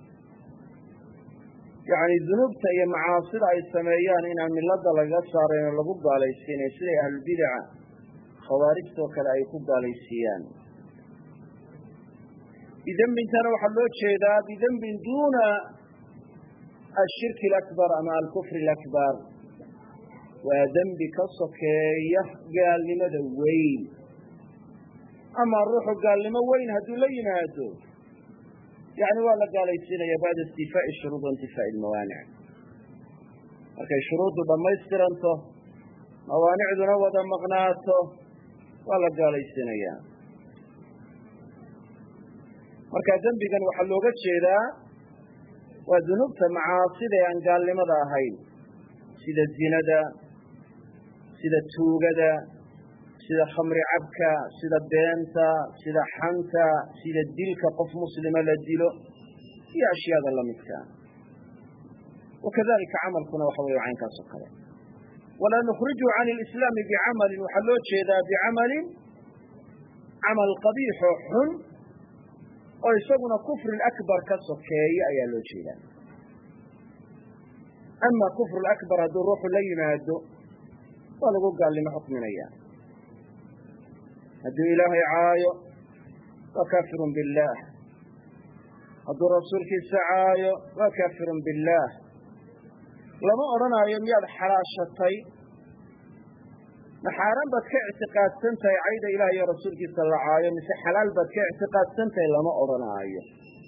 yacni dunuubta iyo macaasida ay sameeyaan inaan milada lagaga saarayn oo lagu gaalaysiinay siday ahlulbidaca khawaarijtoo kale ay ku gaalaysiiyaan bidembintana waxaa loo jeedaa bidembin duuna ashirki alakbar ama alkufri alakbar waa dembi ka sokeeya gaalnimada weyn ama ruuxu gaalnimo weyn hadduu la yimaado yani waa la gaalaysiinaya bacda istifaa'i shuruud wa intifaa'i lmawaanic markay shuruuddu dhammaystiranto mawaanicduna wada maqnaato waa la gaalaysiinaya marka dembigan waxaa looga jeedaa waa dunuubta macaasida ee aan gaalnimada ahayn sida zinada sida tuugada sida khamri cabka sida beenta sida xanta sida dilka qof muslima la dilo iyo ashyaada lamidka wakadalika camalkuna waxa weeye caynkaas oo kale walaa nukhriju can alislaami bicamalin waxaa loo jeedaa bicamalin camal qabiixoo xun oo isaguna kufri akbar ka sokeeya ayaa loo jeedaa ama kufru akbar hadduu ruuxu la yimaado waa lagu gaalnimo xukminaya hadduu ilaahay caayo waa kaafirun biاllaah hadduu rasuulkiisa caayo waa kaafirun biاllaah lama odhanaayo miyaad xalaashatay ma xaaraan baad ka ictiqaadsan tahay cayda ilaah iyo rasuulkiisa la caayo mise xalaal baad ka ictiqaadsan tahay lama odhanaayo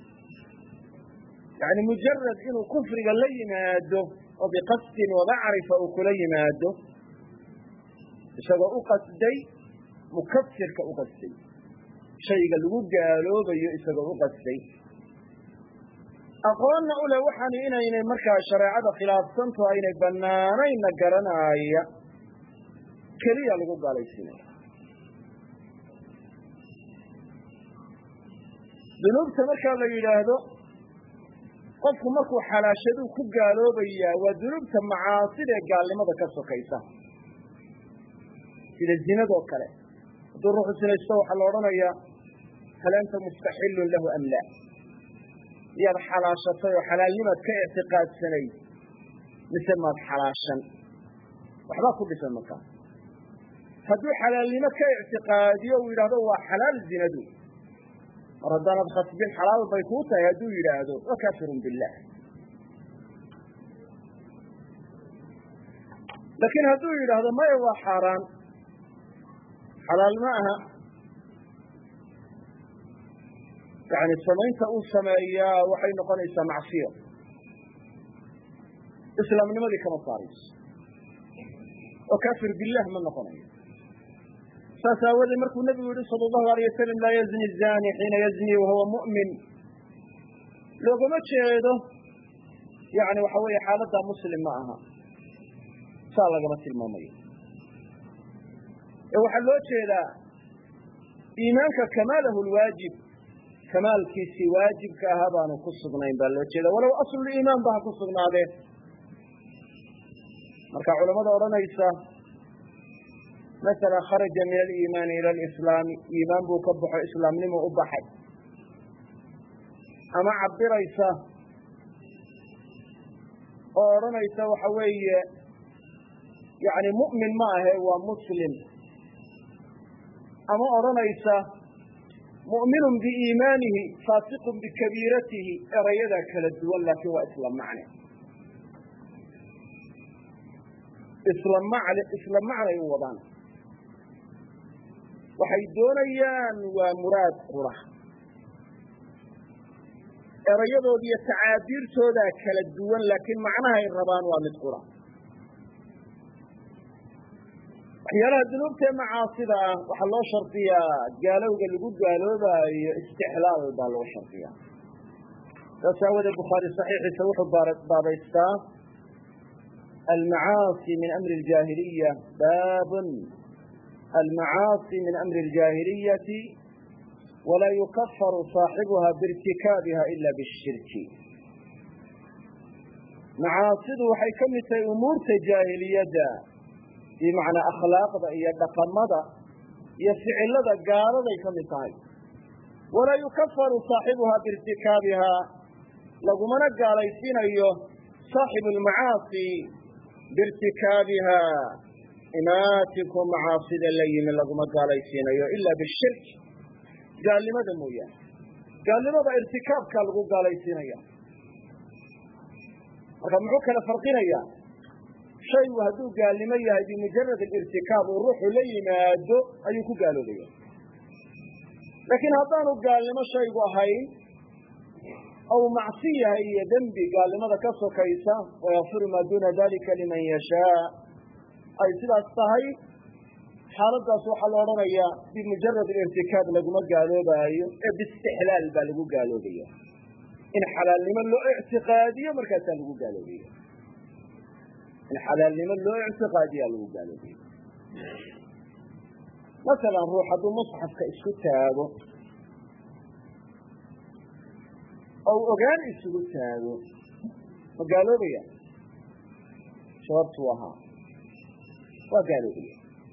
yani mujarad inuu kufriga la yimaado oo biqasdin wamacrifa uu kula yimaado isagoo u qasday mukafirka u qasday shayga lagu gaaloobayo isagoo u qasday aqoonna u leh waxaan inaynay markaa shareecada khilaafsanto aynay bannaanaynna garanaaya keliya lagu gaalaysiinaya dunuubta markaa la yidhaahdo qofku markuu xalaashaduu ku gaaloobayaa waa dunuubta macaasida ee gaalnimada ka sokaysa sida zinadoo kale hadduu ruuxu sinaysto waxaa la odhanayaa hal anta mustaxilun lahu am laa miyaad xalaashatay oo xalaalnimaad ka ictiqaadsanayd mise maad xalaashan waxbaa ku dhisan markaa hadduu xalaalnimo ka ictiqaadiyo uu yidhaahdo waa xalaal zinadu mar haddaanad khasbin xalaal bay kuu tahay hadduu yidhaahdo waa kaafirun biاllah laakiin hadduu yidhaahdo maya waa xaaraan xalaal ma aha yani samaynta uu sameeyaa waxay noqonaysaa macsiyo islaamnimadii kama saarayso oo kaafir bilah ma noqonayo saas aawadeed markuu nebigu yihi sala allahu alayh wasalam laa yazni zani xiina yazni wahuwa mu'min loogama jeedo yani waxa weeye xaaladdaa muslim ma aha saa lagama tilmaamayo ee waxaa loo jeedaa iimaanka kamaalahu lwaajib kamaalkiisii waajibka ahaa baanu ku sugnayn baa loo jeeda walow asluliimaan ba ha ku sugnaadee marka culamada odhanaysa masala kharaja min aliimaani ila alislaami iimaan buu ka baxo islaamnimu u baxay ama cabiraysa oo odhanaysa waxa weeye yani mu'min ma ahe waa muslim ama odhanaysa mu'minun biiimaanihi faasiqun bikabiiratihi erayadaa kala duwan laakiin waa isla macne isla macne isla macnay u wadaan waxay doonayaan waa muraad qura erayadooda iyo tacaabiirtoodaa kala duwan laakiin macnahay rabaan waa mid qura waxyaalaha dunuubtae macaasida ah waxaa loo shardiyaa gaalowga lagu gaaloobaayo istixlaal baa loo shardiyaa saas aawadeed bukhaari saxiixiisa wuxuu baabaystaa almacaasi min amri اljaahiliya baabun almacaasi min amri اljaahiliyati walaa yukafaru saaxibuha biirtikaabiha ila bishirki macaasidu waxay ka mid tahay umuurta jaahiliyadda bimacnaa akhlaaqda iyo dhaqamada يفعل لذا قال ذي كمثال ولا يكفر صاحبها بارتكابها لو من قال يسين أيه صاحب المعاصي بارتكابها إماتكم معاصي اللي من لو من قال يسين أيه إلا بالشرك قال لماذا مويا قال لماذا ارتكاب كالغو قال يسين أيه أكا معوك لفرقين أيه شيء وهدو قال لمن يهدي بمجرد الارتكاب والروح لي ما يدو أيكو قالوا لي لكن هذانو قال لما شيء وهي أو معصية هي ذنبي قال لماذا كسو كيسا ويغفر ما دون ذلك لمن يشاء أي سلا الصهي حالة صوح الورمية بمجرد الارتكاب لقوا ما قالوا بأيه باستحلال بلقوا قالوا بيه إن حلال لمن له اعتقادية مركزا لقوا قالوا بيه الحلال لمن له اعتقادي له قالوا به مثلا روح هذا مصحف كإسكتابه أو أغاني إسكتابه وقالوا به شرطوها وقالوا به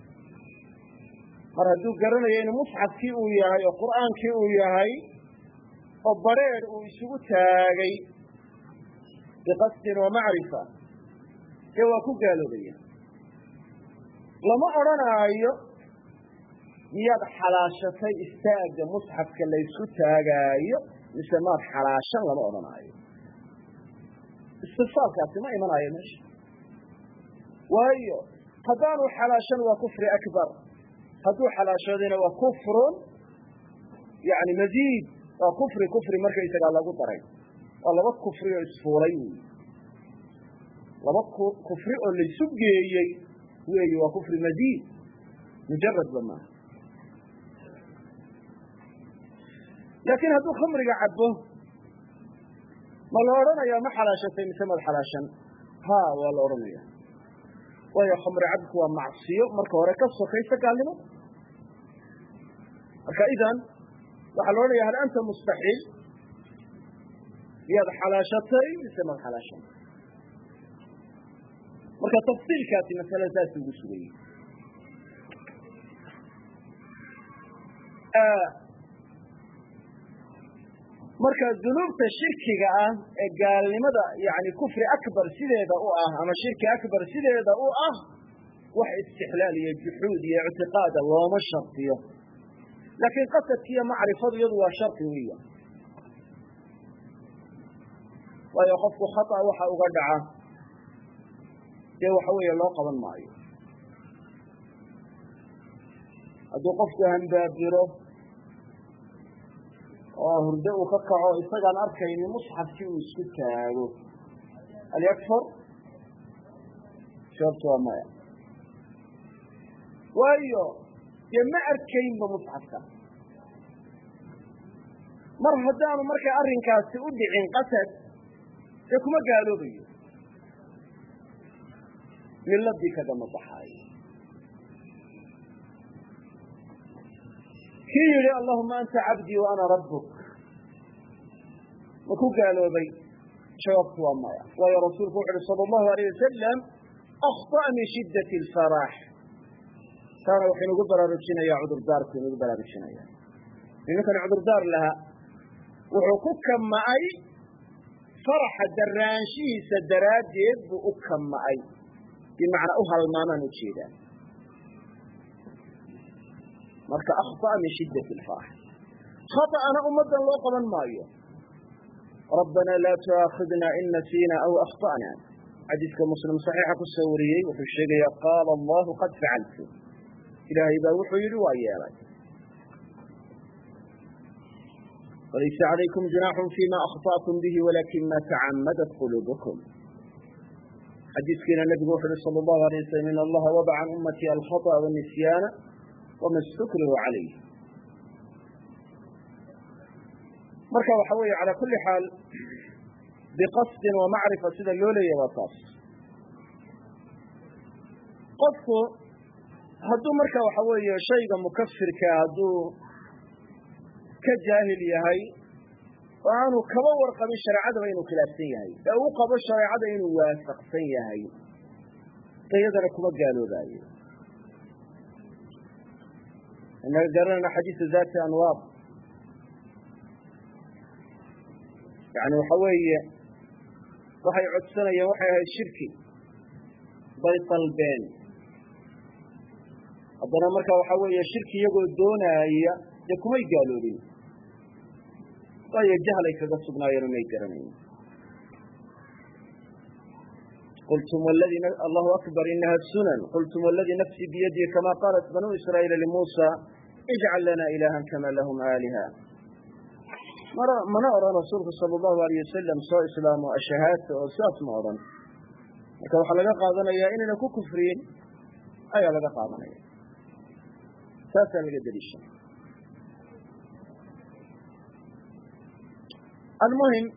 مرة هدو قرنا يعني مصحف كي وياهي وقرآن كي وياهي وبرير وإسكتابي بقصد ومعرفة كوا كو قالوا لي لما أرانايو مياد حلاشتي استاج مصحف كلا يسكو تاغايو يسمى حلاشا لما أرانايو استفسار كاتي ما إيمانايو مش وهيو هدانو حلاشا وكفر أكبر هدو حلاشا وكفر يعني مزيد وكفر كفر مركز على قطرين والله بس كفر يسفورين laba kufri oo la isu geeyay weeyo waa kufri madiid mujarrad bama laakiin hadduu khamriga cabo ma la oranayaa ma xalaashatay mise ma xalaashan ha waa la oranaya waayo khamri cabku waa macsiyo marka hore ka sokaysa gaalnimo marka idan waxa la oranayaa hal anta mustaxiil yaad xalaashatay mise ma xalaashan marka tafsiilkaasi mas'ala taas ugu sugay ah marka dunuubta shirkiga ah ee gaalnimada yaani kufri akbar sideeda u ah ama shirki akbar sideeda u ah wax istihlaal iyo juhuud iyo i'tiqaad looma shartiyo laakiin qasadkiya macrifadu yadu waa sharti weeyo waayo qofku khata waxa uga dhaca dee waxa weeye loo qaban maayo hadduu qofku hanbaabiro oo hurdo uu ka kaco isagaan arkaynin musxafkii uu isku taago hal yakfur jawaabtu waa maya waayo dee ma arkaynba musxafka mar haddaanu markaa arrinkaasi u dhicin qasad dee kuma gaaloobayo miladii kagama baxaayo kii yidhi allahuma anta cabdii wa ana rabbuk maku gaaloobay jawaabtu waa maya waayo rasuulku wuxu uhi sala allahu alayh wasalam akhطa'a min shiddati alfarax taana waxay nagu baraarujinayaa cudurdaarku inagu baraarujinaya nimankan cudurdaar lahaa wuxuu ku kama'ay faraxa daraanshihiisa daraaddeed buu u kama'ay bimacnaa u halmaamaan ujeedaa marka akhطa'a min shiddati alfarax khaطa'ana ummaddan loo qaban maayo rabbana laa tu'aakhidna in nasiina aw akhta'na xadiiska muslim saxiixa ku soo wariyey wuxuu sheegayaa qaala allahu qad facaltu ilaahay baa wuxuu yidhi waa yeelay walaysa calaykum junaaxun fima akhطa'tum bihi walakin ma tacammadat quluubukum xadiiskiina nabigu wuxuu yihi sala allahu alayh wasalam in allaha wadaca can ummatii alkhaطأa wanisyaana wama stukrihu calayh marka waxa weeye calaa kulli xaal biqasdin wa macrifa sida loo leeyahy waa taas qofku hadduu marka waxa weeye shayga mukafirka hadduu ka jaahil yahay oo aanu kaba warqabin shareecadaba inuu khilaafsan yahay ee uu qabo shareecada inuu waafaqsan yahay iyadana kuma gaaloobaayo inaga garanayna xadiisu zaati anwaar yani waxa weeye waxay codsanayeen waxay ahayd shirki bay dalbeen haddana marka waxa weeye shirki iyagoo doonaaya dee kumay gaaloobin waayo jahlay kaga sugnaayeenoo may garanayn qultum wladii allahu akbar inaha sunan qultum waladii nafsi biyadihi kama qaalat banuu israa'iila limuusa ijcal lana ilahan kama lahum aaliha mana odhan rasuulku sala allahu alayh wasalam soo islaamo ashahaadta oo saas ma odhan marka waxaa laga qaadanayaa inayna ku kufriyin ayaa laga qaadanaya saasaa laga deliisha almuhim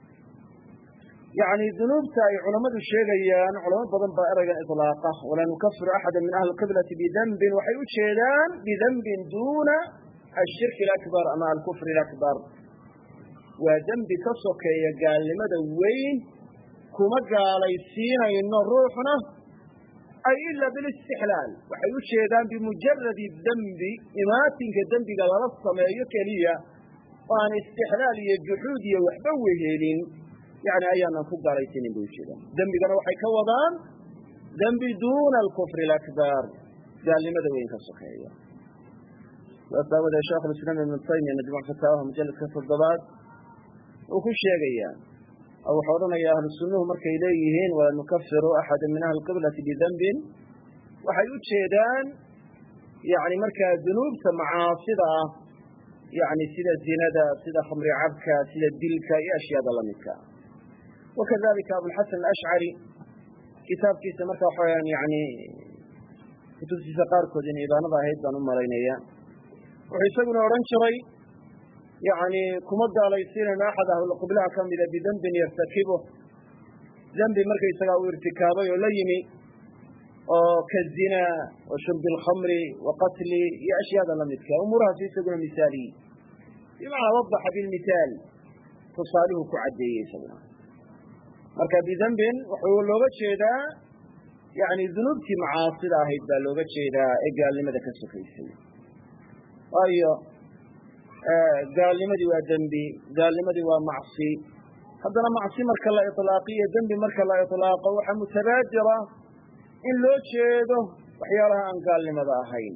yani dunuubta ay culammadu sheegayaan culamo badan baa eraygan iطlaaqa walaa nukafiru axada min ahli qiblati bidanbin waxay u jeedaan bidanbin duna ashirki alakbar ama alkufri alakbar waa dembi ka sokeeya gaalnimada weyn kuma gaalaysiinayno ruuxna ay ila bilistixlaal waxay u jeedaan bimujaradi dembi imaatinka dembiga lala sameeyo keliya oo aan istixlaal iyo juxuud iyo waxba wehelin yani ayaanan ku gaalaysiinin bay ujeedaan dembigana waxay ka wadaan dembi duna alkufri alakbar gaalnimada weyn ka sokeeya saas aawadeed sheekhulislaam ibnu taymiya majmuuc fataawaha mujalladka toddobaad uu ku sheegayaa oo wuxuu odhanayaa ahlu sunnuhu markay leeyihiin walaa nukafiru axada min ahli qiblati bidanbin waxay u jeedaan yani markaa dunuubta macaasida ah yani sida zinada sida khamri cabka sida dilka iyo ashyaada lamidka wakadalika abulxasan alashcari kitaabkiisa marka waxa weyaan yani kutubtiisa qaarkood in ibaanada ahayd baan u malaynaya wuxuu isaguna odhan jiray yani kuma gaalaysiinayno axad ahlulqiblaha ka mida bidembin yartakibu dembi markaysagaa uu irtikaabay oo la yimi oo ka zina wa shurbi alkhamri wa qatli iyo ashyaada lamidka umuurahaas isaguna misaaliyi bimacnaa wadaxa bilmithaal tusaaluhu ku caddeeyey isaguna marka bidembin wuxuu looga jeedaa yani dunuubtii macaasida ahayd baa looga jeedaa ee gaalnimada ka sokaysay waayo gaalnimadii waa dembi gaalnimadii waa macsi haddana macsi marka la iطlaaqiyo dembi marka la iطlaaqo waxaa mutabaadira in loo jeedo waxyaalaha aan gaalnimada ahayn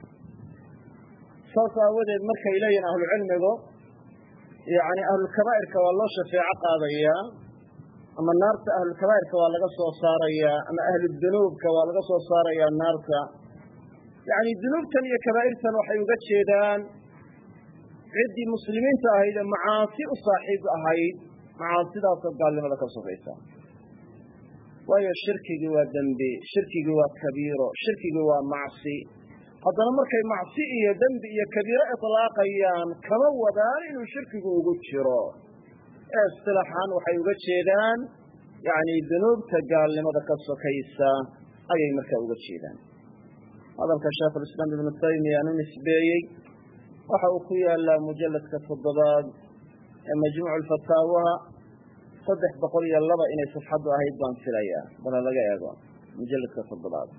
saas aawadeed markay leeyihin ahlucilmigu yani ahlulkabaa'irka waa loo shafeeco qaadayaa ama naarta ahlulkabaa'irka waa laga soo saarayaa ama ahludunuubka waa laga soo saarayaa naarta yani dunuubtan iyo kabaa'irtan waxay uga jeedaan ciddii muslimiinta ahayd ee macaasi u saaxiib ahayd macaasidaasoo gaalnimada ka sokaysa waayo shirkigii waa dembi shirkigii waa kabiiro shirkigii waa macsi haddana markay macsi iyo dembi iyo kabiiro iطlaaqayaan kama wadaan inuu shirkigu ugu jiro ee isilaaxaan waxay uga jeedaan yani dunuubta gaalnimada ka sokaysa ayay markaa uga jeedaan hadalka sheekhulislaam ibnu taymiya aan u nisbeeyey waxa uu ku yaalaa mujalladka toddobaad ee majmuuc fataawaha saddex boqol iyo laba inay safxaddu ahayd baan filayaa bala laga eego mujalladka toddobaad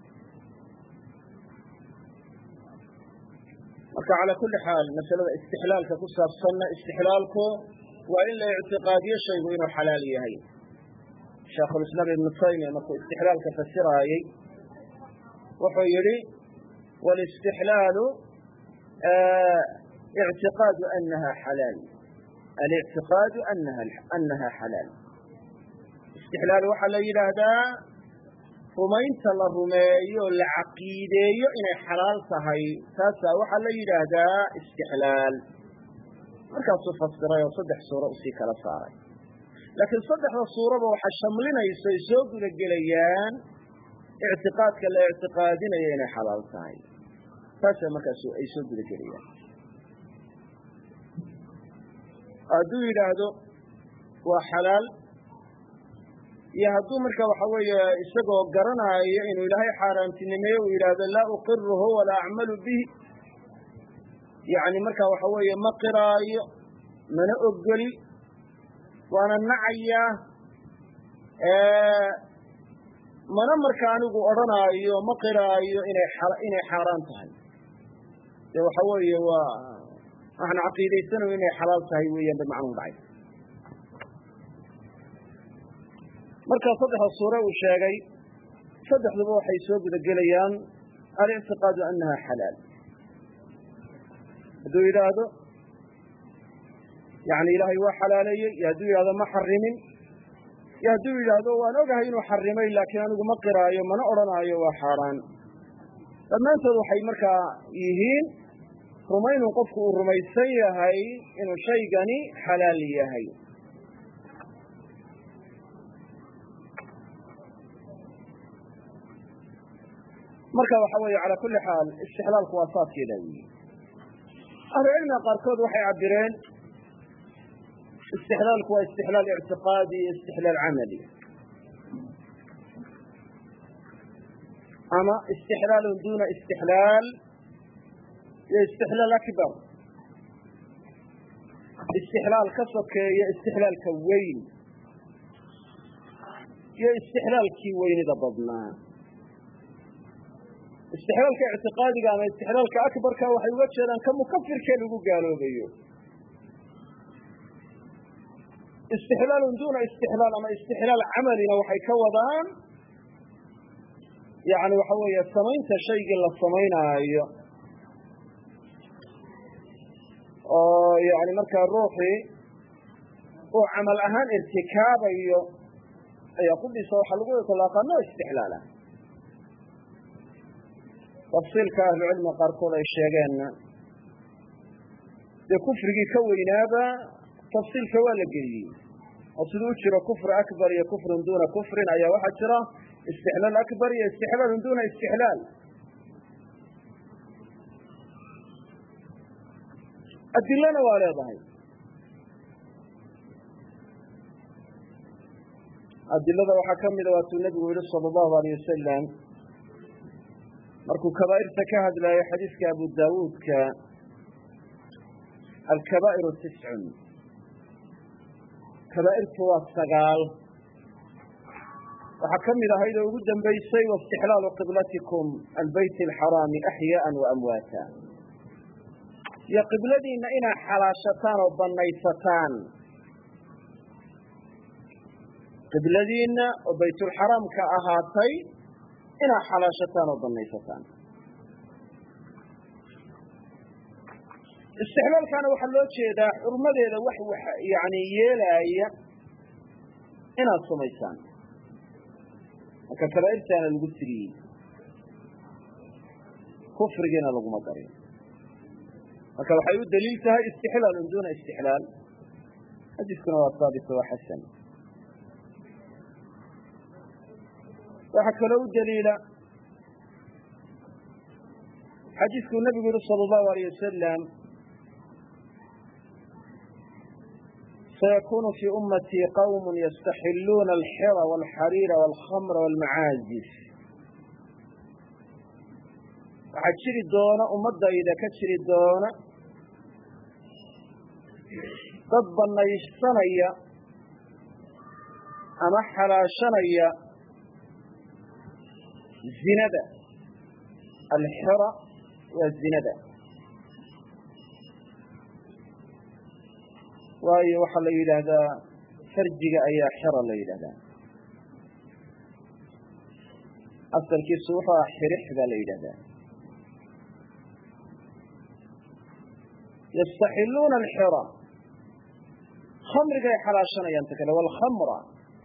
marka calaa kulli xaal masalada istixlaalka ku saabsanna istixlaalku waa in la ictiqaadiyo shaygu inuu xalaal yahay sheekhulislaam ibnu taymiya markuu istixlaalka fasiraayey wuxuu yidhi wاlاstixlaalu اعtiqاadu أnaha xalaal alictiqaadu أnaha xalaal istixlaal waxaa la yidhaahdaa rumaynta la rumeeyo la caqiideeyo inay xalaal tahay taasaa waxaa la yidhaahdaa istixlaal markaasuu fasiray oo saddex suuro usii kala saaray laakiin saddexda suuraba waxaa shamlinayso ay soo guda gelayaan ictiqaadka la ictiqaadinayo inay xalaal tahay taasaa markaas ay soo guda gelayaan hadduu yidhaahdo waa xalaal iyo hadduu marka waxa weeye isagoo garanaayo inuu ilaahay xaaraantinimeeyo uu yidhaahdo laa uqiruhu walaa acmalu bihi yani marka waxa weeye ma qiraayo mana ogoli waana nacayaa mana marka anigu odhanaayo ma qiraayo inay inay xaaraan tahay dee waxa weeye waa waxaan caqiidaysanayo inay xalaal tahay weeyaan bay macnuhu dhacay. markaa saddexda suure uu sheegay saddexduba waxay soo gudagelayaan alictiqaadu annaha xalaal. hadduu yidhaahdo yani ilaahay waa xalaaleeyey, iyo hadduu yidhahdo ma xarimin, iyo hadduu yidhaahdo waan ogahay inuu xarimay laakiin anigu ma qiraayo mana odhanaayo waa xaaraan, dhammaantood waxay markaa yihiin rumaynuu qofku uu rumaysan yahay inuu shaygani xalaal yahay. marka waxa weeye calaa kulli xaal istixlaalku waa saaskeeda weyi. ahlucilmiga qaarkood waxay cabireen istixlaalku waa istixlaal ictiqaadi iyo istixlaal camali, ama istixlaalun duna istixlaal iyo istixlaal akbar, istixlaal ka sokeeya istixlaalka weyn iyo istixlaalkii weynida badnaa. istixlaalka ictiqaadiga ama istixlaalka akbarka waxay uga jeedaan ka mukafirkee lagu gaaloobayo. istixlaalun duna istixlaal ama istixlaal camalina waxay ka wadaan yani waxa weeye samaynta shaygii la samaynaayo oo yani markaa ruuxii uu camal ahaan irtikaabayo ayaa kudhiisa waxaa lagu iطlaaqaa noo istixlaala. tafsiilka ahlucilmiga qaarkood ay sheegeenna dee kufrigii ka weynaaba tafsiilka waa la geliyey, oo siduu u jiro kufr akbar iyo kufrun duna kufrin ayaa waxaa jira istixlaal akbar iyo istixlaalun duna istixlaal. adilana waa leedahay. adilada waxaa ka mida waatuu nebigu yihi sala allahu alayh wasalam markuu kabaa'irta ka hadlaayo xadiiska abu daawuudka alkabaa'iru tiscun, kabaa'irtu waa sagaal, waxaa ka mid ahayd oo ugu dambaysay waistixlaalu qiblatikum albayt alxaraami axyaaan wa amwaata, iyo qibladiinna inaad xalaashataan oo banaysataan, qibladiinna oo baytulxaraamka ahaatay inaad xalaashataan oo banaysataan. istixlaalkana waxaa loo jeedaa xurmadeeda wax yani yeelaaya inaad samaysaan, marka kabaa'irtaana lagu tiriyey, kufrigiina laguma darin. marka waxay u daliil tahay istixlaalun duna istixlaal. xadiiskuna waa haabit waa xasan. waxaa kaloo u daliila xadiiskuu nabigu yihi salى الlahu عalيه wasalam sayakunu fii ummatii qawm yastaxiluuna alxira wاlxariira wاlkhamra wاlmacaazif. waxaa jiri doona ummadayda ka jiri doona dad banaysanaya ama xalaashanaya zinada. alxira waa zinada, waayo waxaa la yidhaahdaa farjiga ayaa xira la yidhahdaa. asalkiisu wuxuu ah xirix baa la yidhahdaa. yastaxiluuna alxira, khamrigay xalaashanayaan ta kale, wاlkhamra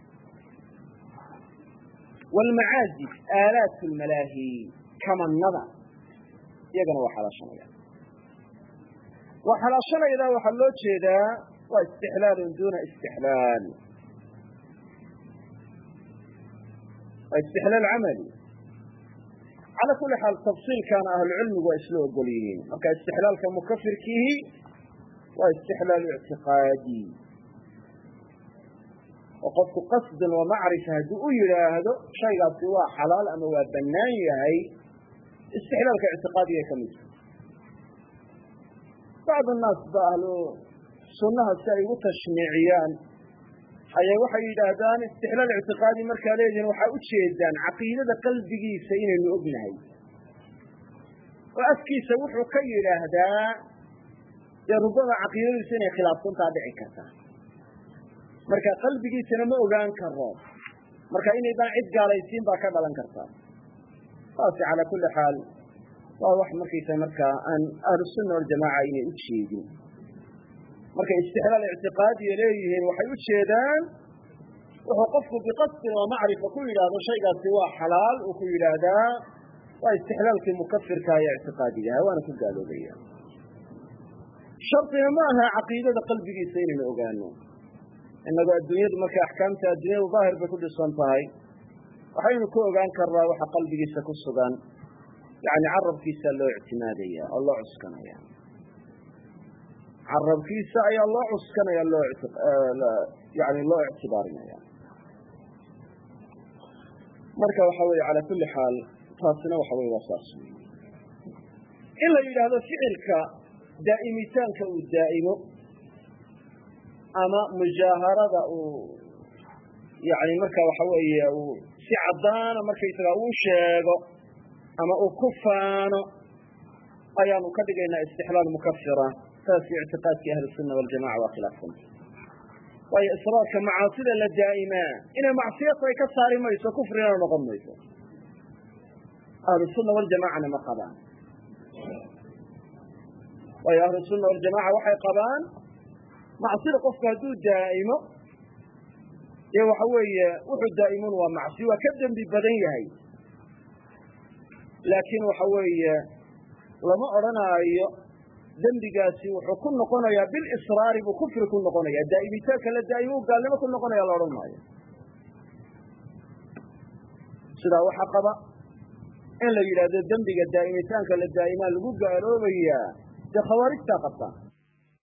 wاlmacaazif aalaat اlmalaahi, kamanada iyagana waa xalaashanayaan. waa xalaashanaydaa waxaa loo jeedaa waa istixlaalun duna istixlaal, waa istixlaal camali. calaa kuli xaal tafsiilkana ahlucilmigu waa isla ogol yihiin. marka istixlaalka mukafirkiihi waa istixlaal ictiqaadi, oo qofku qasdan wa macrifa haddii u yidhaahdo shaygaasi waa xalaal ama waa bannaan yahay, istixlaalka ictiqaadiga ka midka. bacd annaas ba ahlu sunnaha si ay ugu tashniiciyaan ayaa waxay yidhaahdaan istixlaal ictiqaadi markaa leedihin waxaa u jeedaan caqiidada qalbigiisa inaynu ognahay, وأسكيس وحو كير هذا يربما عقيدة سنة خلاف كنت أدعي كرتا مركا قلبي سنما أغان كرام مركا إني با عد قال يسين با كذا لن كرتا خاص على كل حال وهو واحد مركا مركا أن أهل السنة والجماعة إني أتشيدين مركا استحلال اعتقادي إليه وحي أتشيدان وحقفه بقصد ومعرفة كل هذا شيء سوى حلال وكل هذا واستحلال كمكفر كاية اعتقادية وانا كنت قالوا بي شرطنا معها عقيدة قلبي سين الأوغانو إن الدنيا مكا أحكامتها الدنيا وظاهر بكل الصنطاي وحين يكون أوغان كرا وحا قلبي سكسغان يعني عرب كيسا له اعتمادية الله عسكنا يعني عرب كيسا أي الله عسكنا يعني الله اعتبارنا يعني مركا وحوي على كل حال taasina waxa way wasaas in la yiraahdo ficilka daa'imitaanka uu daa'imo ama mujaharada uu yaani marka waxa weeye uu si cadaan markay isaga uu sheego ama uu ku faano ayaanu ka dhigaynaa istihlaal mukaffira taasi i'tiqaadki ahli sunna wal jamaa wa khilaafkum way israarka macaasida la daa'ima ina macsiyad ay ka saari mayso kufrina noqon mayso أهل السنة والجماعة ما قبان ويا أهل السنة والجماعة وحي قبان معصير قفك هدو دائمة يوحوي وحو دائمون ومعصي وكدن ببدنيه لكن وحوي لما أرنا ذنبي قاسي وحكون نقونا بالإصرار بكفر كن نقونا دائمتاك للدائمون قال لما كن نقونا يا لارون مايا سيدا وحقبا إن لا يراد الذنب الدائمتان كالدائمان لقوا قالوا بيا ده خوارج تاقطان